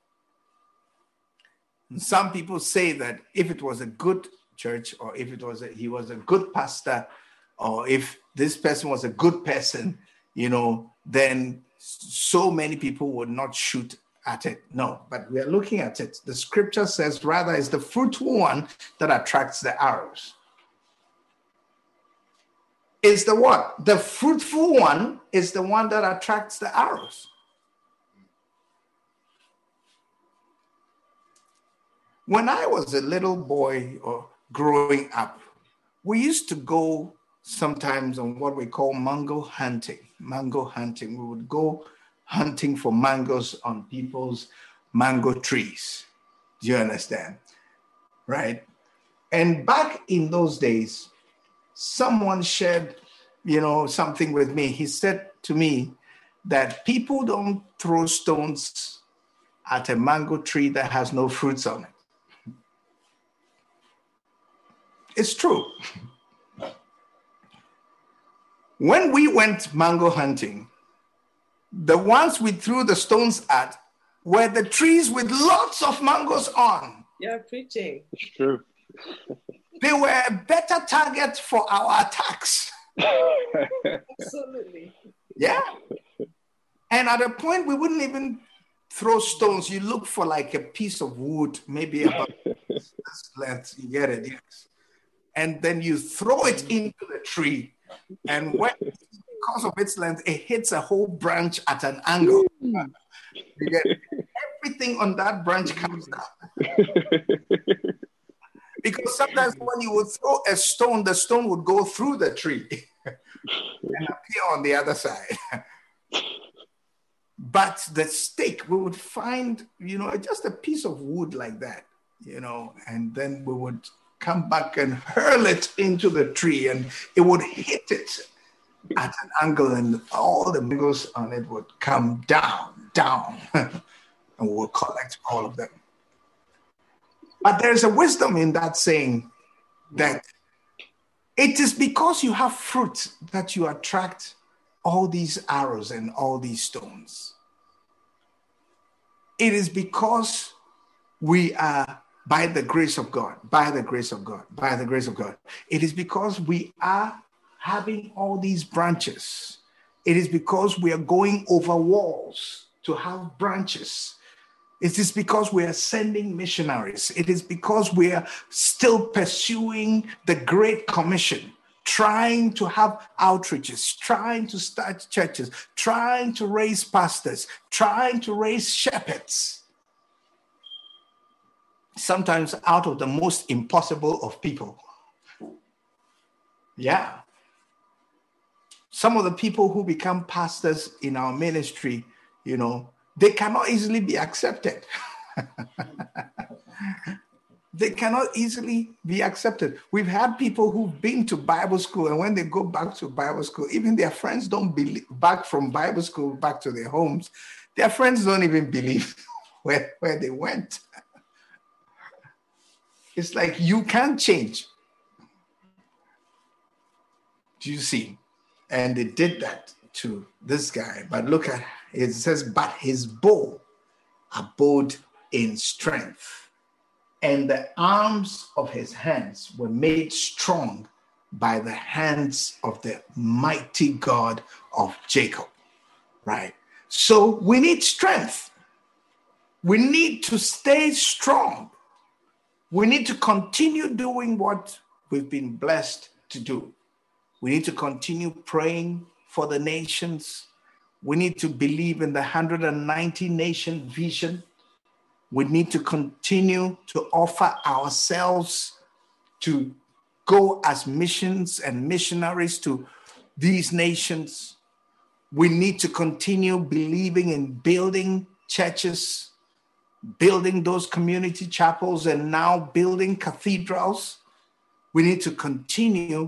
[SPEAKER 3] And some people say that if it was a good church, or if he was a good pastor, or if this person was a good person, then so many people would not shoot at it. No, but we are looking at it. The scripture says rather it's the fruitful one that attracts the arrows. Is the what? The fruitful one is the one that attracts the arrows. When I was a little boy or growing up, we used to go sometimes on what we call mango hunting. Mango hunting. We would go hunting for mangoes on people's mango trees. Do you understand? Right? And back in those days, someone shared, something with me. He said to me that people don't throw stones at a mango tree that has no fruits on it. It's true. When we went mango hunting, the ones we threw the stones at were the trees with lots of mangoes on.
[SPEAKER 4] You're preaching.
[SPEAKER 5] It's true.
[SPEAKER 3] They were a better target for our attacks.
[SPEAKER 4] Absolutely.
[SPEAKER 3] Yeah. And at a point, we wouldn't even throw stones. You look for like a piece of wood, maybe about this length. You get it, yes. And then you throw it into the tree. And when, because of its length, it hits a whole branch at an angle. You get it? Everything on that branch comes down. Because sometimes when you would throw a stone, the stone would go through the tree and appear on the other side. But the stake, we would find, just a piece of wood like that, and then we would come back and hurl it into the tree, and it would hit it at an angle, and all the mangoes on it would come down, and we would collect all of them. But there's a wisdom in that saying that it is because you have fruit that you attract all these arrows and all these stones. It is because we are, by the grace of God, it is because we are having all these branches. It is because we are going over walls to have branches. It is because we are sending missionaries. It is because we are still pursuing the Great Commission, trying to have outreaches, trying to start churches, trying to raise pastors, trying to raise shepherds. Sometimes out of the most impossible of people. Yeah. Some of the people who become pastors in our ministry, they cannot easily be accepted. They cannot easily be accepted. We've had people who've been to Bible school, and when they go back to Bible school, even their friends don't believe, back from Bible school back to their homes, their friends don't even believe where they went. It's like you can't change. Do you see? And they did that to this guy. But look at it. It says, but his bow abode in strength, and the arms of his hands were made strong by the hands of the mighty God of Jacob. Right? So we need strength. We need to stay strong. We need to continue doing what we've been blessed to do. We need to continue praying for the nations. We need to believe in the 190 nation vision. We need to continue to offer ourselves to go as missions and missionaries to these nations. We need to continue believing in building churches, building those community chapels, and now building cathedrals. We need to continue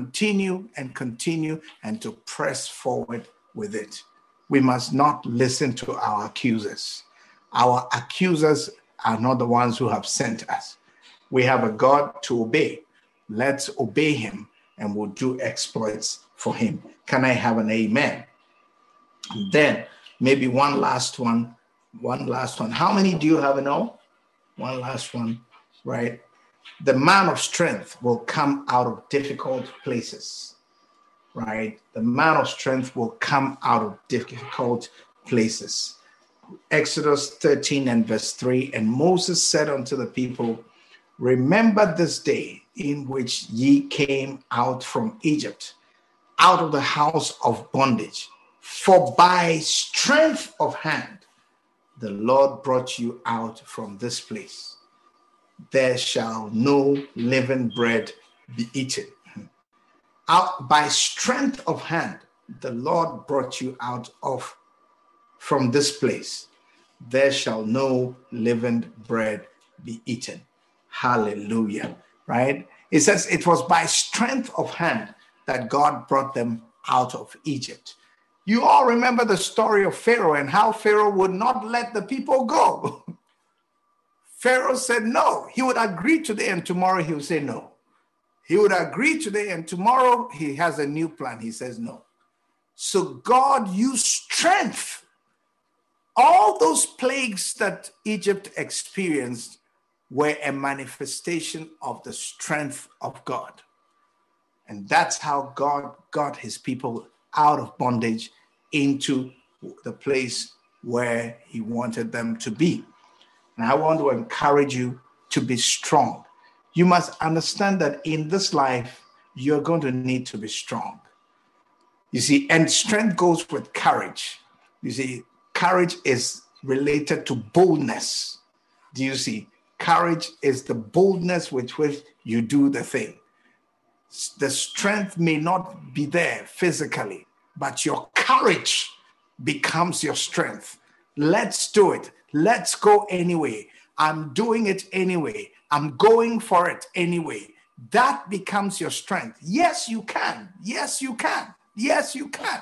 [SPEAKER 3] and to press forward with it. We must not listen to our accusers. Our accusers are not the ones who have sent us. We have a God to obey. Let's obey him, and we'll do exploits for him. Can I have an amen? And then maybe one last one. How many do you have in all? One last one, right? The man of strength will come out of difficult places, right? The man of strength will come out of difficult places. Exodus 13 and verse 3, and Moses said unto the people, remember this day in which ye came out from Egypt, out of the house of bondage, for by strength of hand the Lord brought you out from this place. There shall no living bread be eaten. Out by strength of hand, the Lord brought you out from this place. There shall no living bread be eaten. Hallelujah. Right? It says it was by strength of hand that God brought them out of Egypt. You all remember the story of Pharaoh and how Pharaoh would not let the people go. Pharaoh said no. He would agree today and tomorrow he would say no. He would agree today and tomorrow he has a new plan. He says no. So God used strength. All those plagues that Egypt experienced were a manifestation of the strength of God. And that's how God got his people out of bondage into the place where he wanted them to be. And I want to encourage you to be strong. You must understand that in this life, you're going to need to be strong. You see, and strength goes with courage. You see, courage is related to boldness. Do you see? Courage is the boldness with which you do the thing. The strength may not be there physically, but your courage becomes your strength. Let's do it. Let's go anyway. I'm doing it anyway. I'm going for it anyway. That becomes your strength. Yes, you can. Yes, you can. Yes, you can.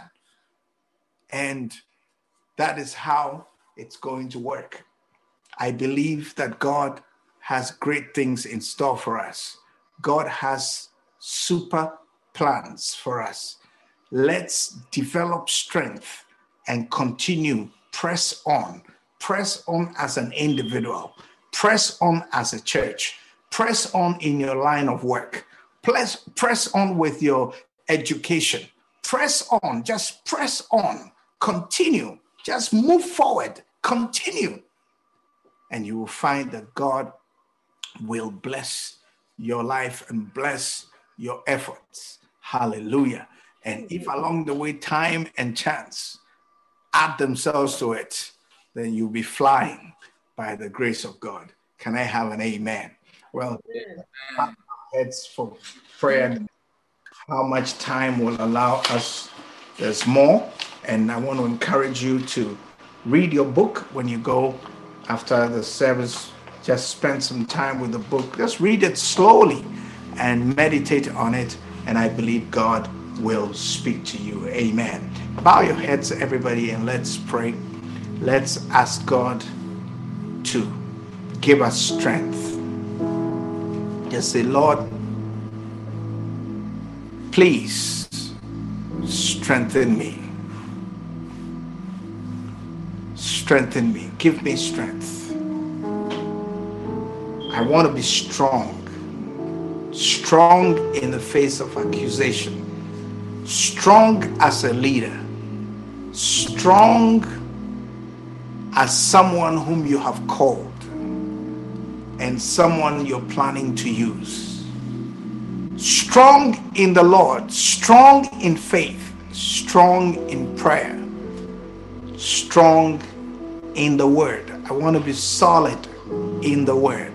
[SPEAKER 3] And that is how it's going to work. I believe that God has great things in store for us. God has super plans for us. Let's develop strength and continue. Press on as an individual, press on as a church, press on in your line of work, press on with your education, press on, just press on, continue, just move forward, continue. And you will find that God will bless your life and bless your efforts. Hallelujah. And if along the way time and chance add themselves to it, then you'll be flying by the grace of God. Can I have an amen? Well, heads for prayer. How much time will allow us? There's more. And I want to encourage you to read your book when you go after the service. Just spend some time with the book. Just read it slowly and meditate on it. And I believe God will speak to you. Amen. Bow your heads, everybody, and let's pray. Let's ask God to give us strength. Just say, Lord, please strengthen me. Strengthen me. Give me strength. I want to be strong. Strong in the face of accusation. Strong as a leader. Strong as someone whom you have called and someone you're planning to use. Strong in the Lord. Strong in faith. Strong in prayer. Strong in the word. I want to be solid in the word.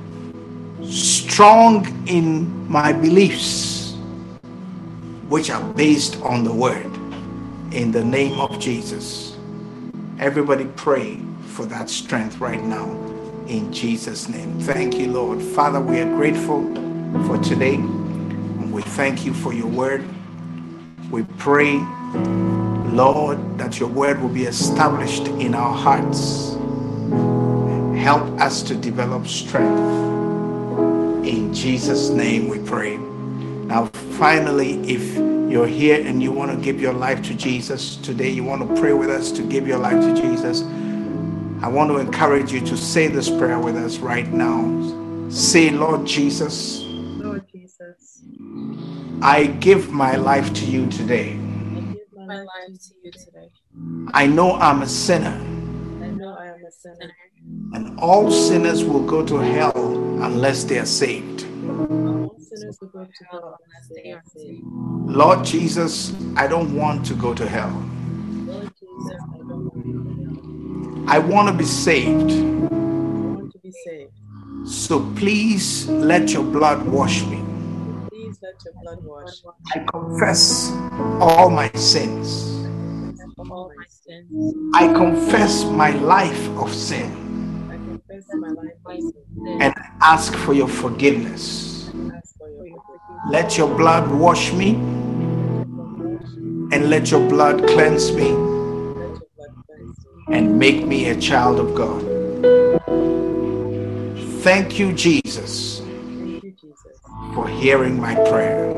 [SPEAKER 3] Strong in my beliefs, which are based on the word. In the name of Jesus. Everybody pray for that strength right now. In Jesus' name. Thank you, Lord. Father, we are grateful for today. And we thank you for your word. We pray, Lord, that your word will be established in our hearts. Help us to develop strength. In Jesus' name we pray. Now, finally, if you're here and you want to give your life to Jesus today, you want to pray with us to give your life to Jesus, I want to encourage you to say this prayer with us right now. Say, Lord Jesus,
[SPEAKER 5] Lord Jesus,
[SPEAKER 3] I give my life to you today.
[SPEAKER 5] I give my life to you today.
[SPEAKER 3] I know I'm a sinner.
[SPEAKER 5] I know I am a sinner.
[SPEAKER 3] And all sinners will go to hell unless they are saved.
[SPEAKER 5] All sinners will go to hell unless they are saved.
[SPEAKER 3] Lord Jesus, I don't want to go to hell.
[SPEAKER 5] Lord Jesus, I don't want to go to hell.
[SPEAKER 3] I want to be saved.
[SPEAKER 5] I want to be saved.
[SPEAKER 3] So please let your blood wash me.
[SPEAKER 5] Please let your blood wash me.
[SPEAKER 3] I confess all my sins.
[SPEAKER 5] All my sins.
[SPEAKER 3] I confess my life of sin.
[SPEAKER 5] I confess my life of sin.
[SPEAKER 3] And I ask for your forgiveness.
[SPEAKER 5] Ask for your forgiveness.
[SPEAKER 3] Let your blood wash me and let your blood cleanse me and make me a child of God. Thank you, Jesus, for hearing my prayer.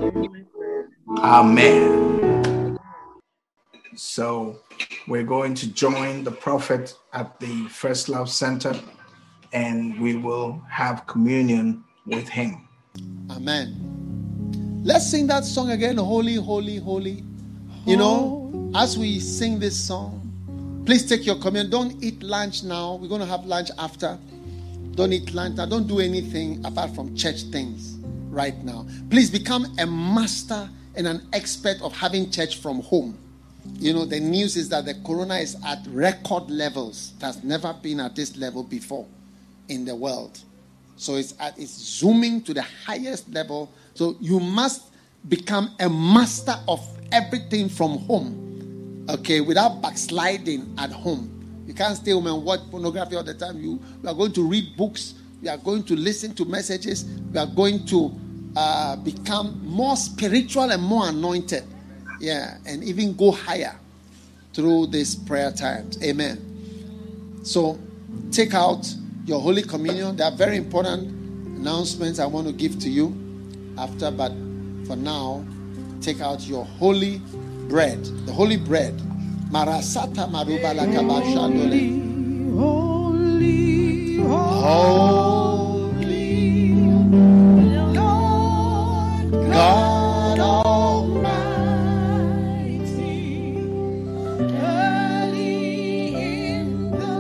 [SPEAKER 3] Amen. So we're going to join the prophet at the First Love Center, and we will have communion with him.
[SPEAKER 6] Amen. Let's sing that song again. Holy, holy, holy. You know, as we sing this song, please take your communion. Don't eat lunch now. We're going to have lunch after. Don't eat lunch now. Don't do anything apart from church things right now. Please become a master and an expert of having church from home. You know, the news is that the corona is at record levels. It has never been at this level before in the world. So it's zooming to the highest level. So you must become a master of everything from home, okay, without backsliding at home. You can't stay home and watch pornography all the time. You are going to read books. We are going to listen to messages. We are going to become more spiritual and more anointed. Yeah, and even go higher through these prayer times. Amen. So take out your Holy Communion. There are very important announcements I want to give to you after, but for now, take out your holy bread. The holy bread. Marasata maruba lakabashandole. Holy, holy, Lord God Almighty. Early in the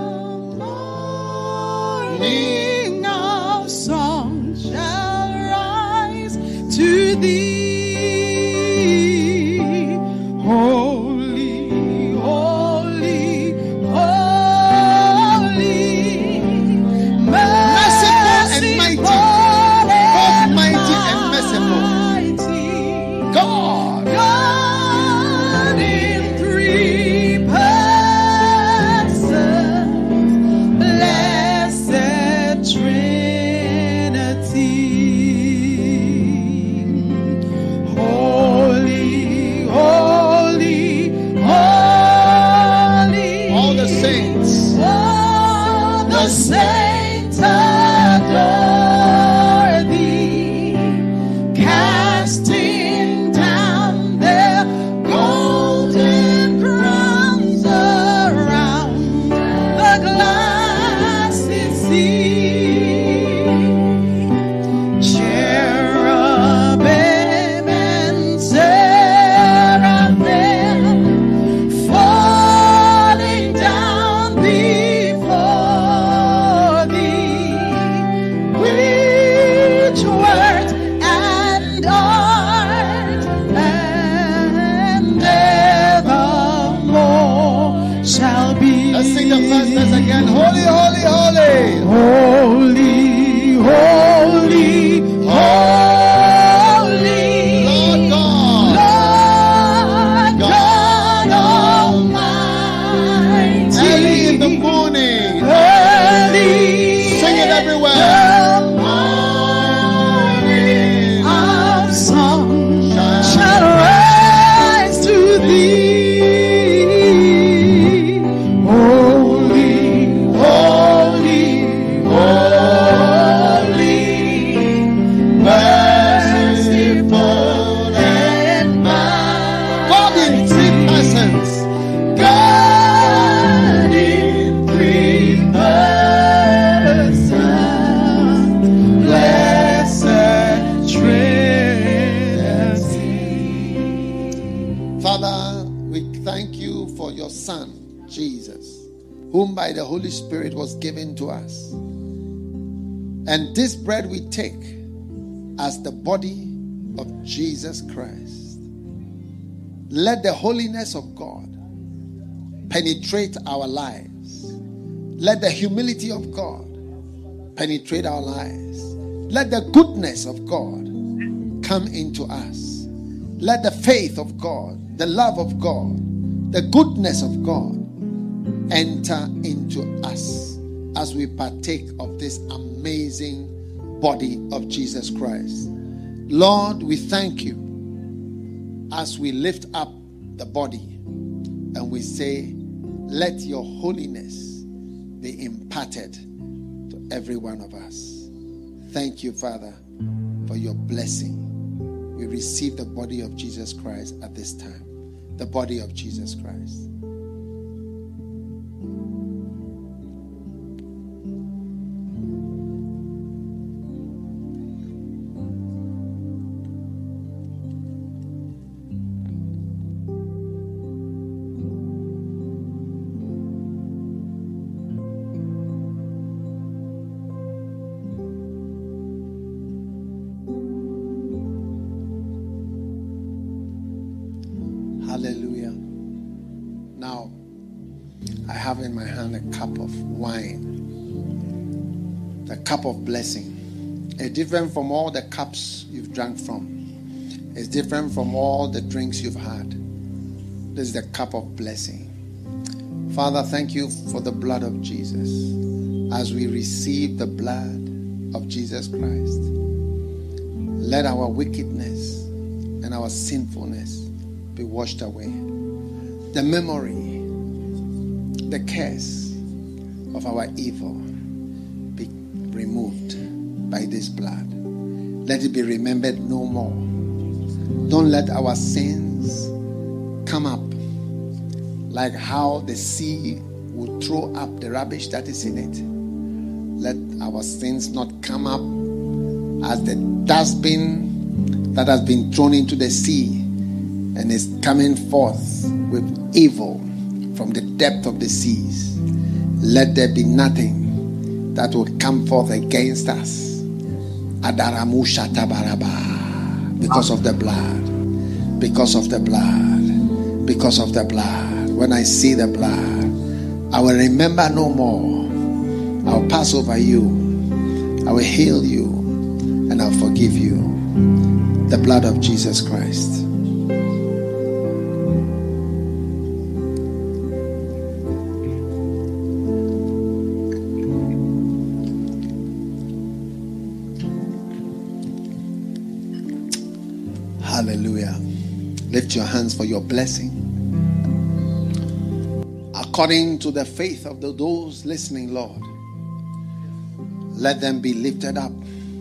[SPEAKER 6] morning, our song shall rise to thee. Holy, holy, holy, merciful and mighty, both mighty and merciful, God, God in three persons, blessed Trinity. Holy, holy, holy. All the saints adore thee, casting down their golden crowns around the glassy sea. Cherubim and seraphim falling down before thee, which wert and art and evermore shall be. Let's sing the first verse again. Holy, holy, holy. Holy, holy, holy. Lord God. Lord God Almighty. Early in the morning. Early. Sing it everywhere. The morning our song shall rise to thee. Holy, holy, holy, merciful and mighty. God in three persons. God in three persons, blessed Trinity. Father, we thank you for your Son, Jesus, whom by the Holy Spirit was given to us. And this bread we take as the body of Jesus Christ. Let the holiness of God penetrate our lives. Let the humility of God penetrate our lives. Let the goodness of God come into us. Let the faith of God, the love of God, the goodness of God enter into us as we partake of this amazing body of Jesus Christ. Lord, we thank you as we lift up the body, and we say, let your holiness be imparted to every one of us. Thank you, Father, for your blessing. We receive the body of Jesus Christ at this time. The body of Jesus Christ. Hallelujah. Now, I have in my hand a cup of wine, the cup of blessing. It's different from all the cups you've drank from. It's different from all the drinks you've had. This is the cup of blessing. Father, thank you for the blood of Jesus. As we receive the blood of Jesus Christ, let our wickedness and our sinfulness be washed away. The memory, the curse of our evil be removed by this blood. Let it be remembered no more. Don't let our sins come up like how the sea will throw up the rubbish that is in it. Let our sins not come up as the dustbin that has been thrown into the sea and is coming forth with evil from the depth of the seas. Let there be nothing that will come forth against us. Adaramusha tabaraba. Because of the blood. Because of the blood. Because of the blood. When I see the blood, I will remember no more. I will pass over you. I will heal you. And I'll forgive you. The blood of Jesus Christ. Hallelujah. Lift your hands for your blessing. According to the faith of those listening, Lord, let them be lifted up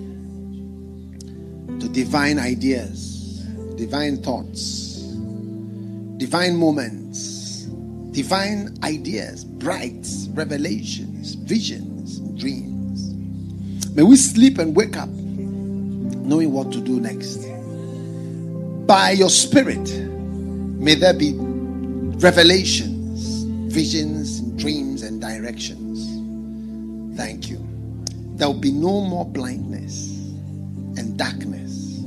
[SPEAKER 6] to divine ideas, divine thoughts, divine moments, divine ideas, bright revelations, visions, dreams. May we sleep and wake up knowing what to do next. By your Spirit, may there be revelations, visions, dreams, and directions. Thank you. There will be no more blindness and darkness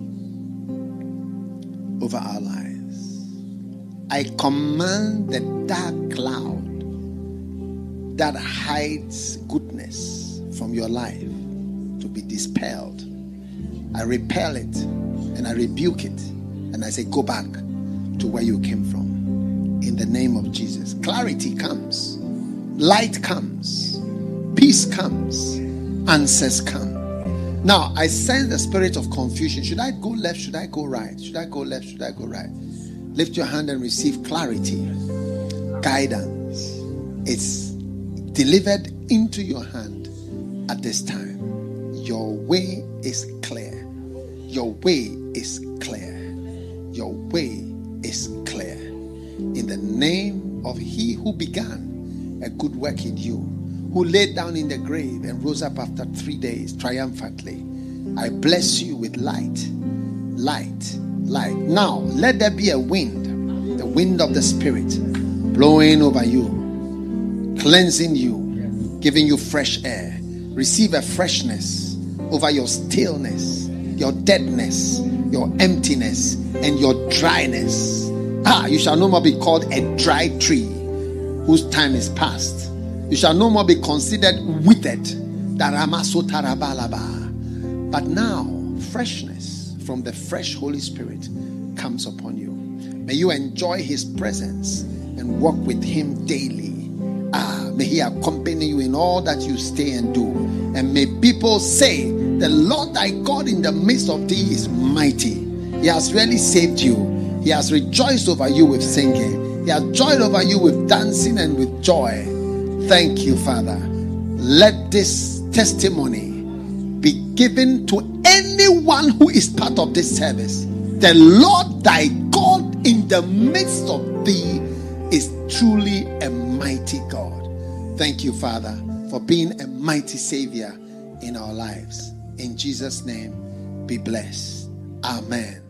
[SPEAKER 6] over our lives. I command the dark cloud that hides goodness from your life to be dispelled. I repel it and I rebuke it and I say, go back to where you came from. In the name of Jesus. Clarity comes, light comes, peace comes, answers come. Now I sense the spirit of confusion. Should I go left? Should I go right? Should I go left? Should I go right? Lift your hand and receive clarity, guidance. It's delivered into your hand at this time. Your way is clear. Your way is clear. Your way is clear. In the name of He who began a good work in you, who laid down in the grave and rose up after 3 days triumphantly, I bless you with light, light, light. Now let there be a wind, the wind of the Spirit, blowing over you, cleansing you, giving you fresh air. Receive a freshness over your stillness, your deadness, your emptiness, and your dryness. You shall no more be called a dry tree whose time is past. You shall no more be considered withered. But now, freshness from the fresh Holy Spirit comes upon you. May you enjoy His presence and walk with Him daily. May He accompany you in all that you stay and do. And may people say, the Lord thy God in the midst of thee is mighty. He has really saved you. He has rejoiced over you with singing. He has joyed over you with dancing and with joy. Thank you, Father. Let this testimony be given to anyone who is part of this service. The Lord thy God in the midst of thee is truly a mighty God. Thank you, Father, for being a mighty Savior in our lives. In Jesus' name, be blessed. Amen.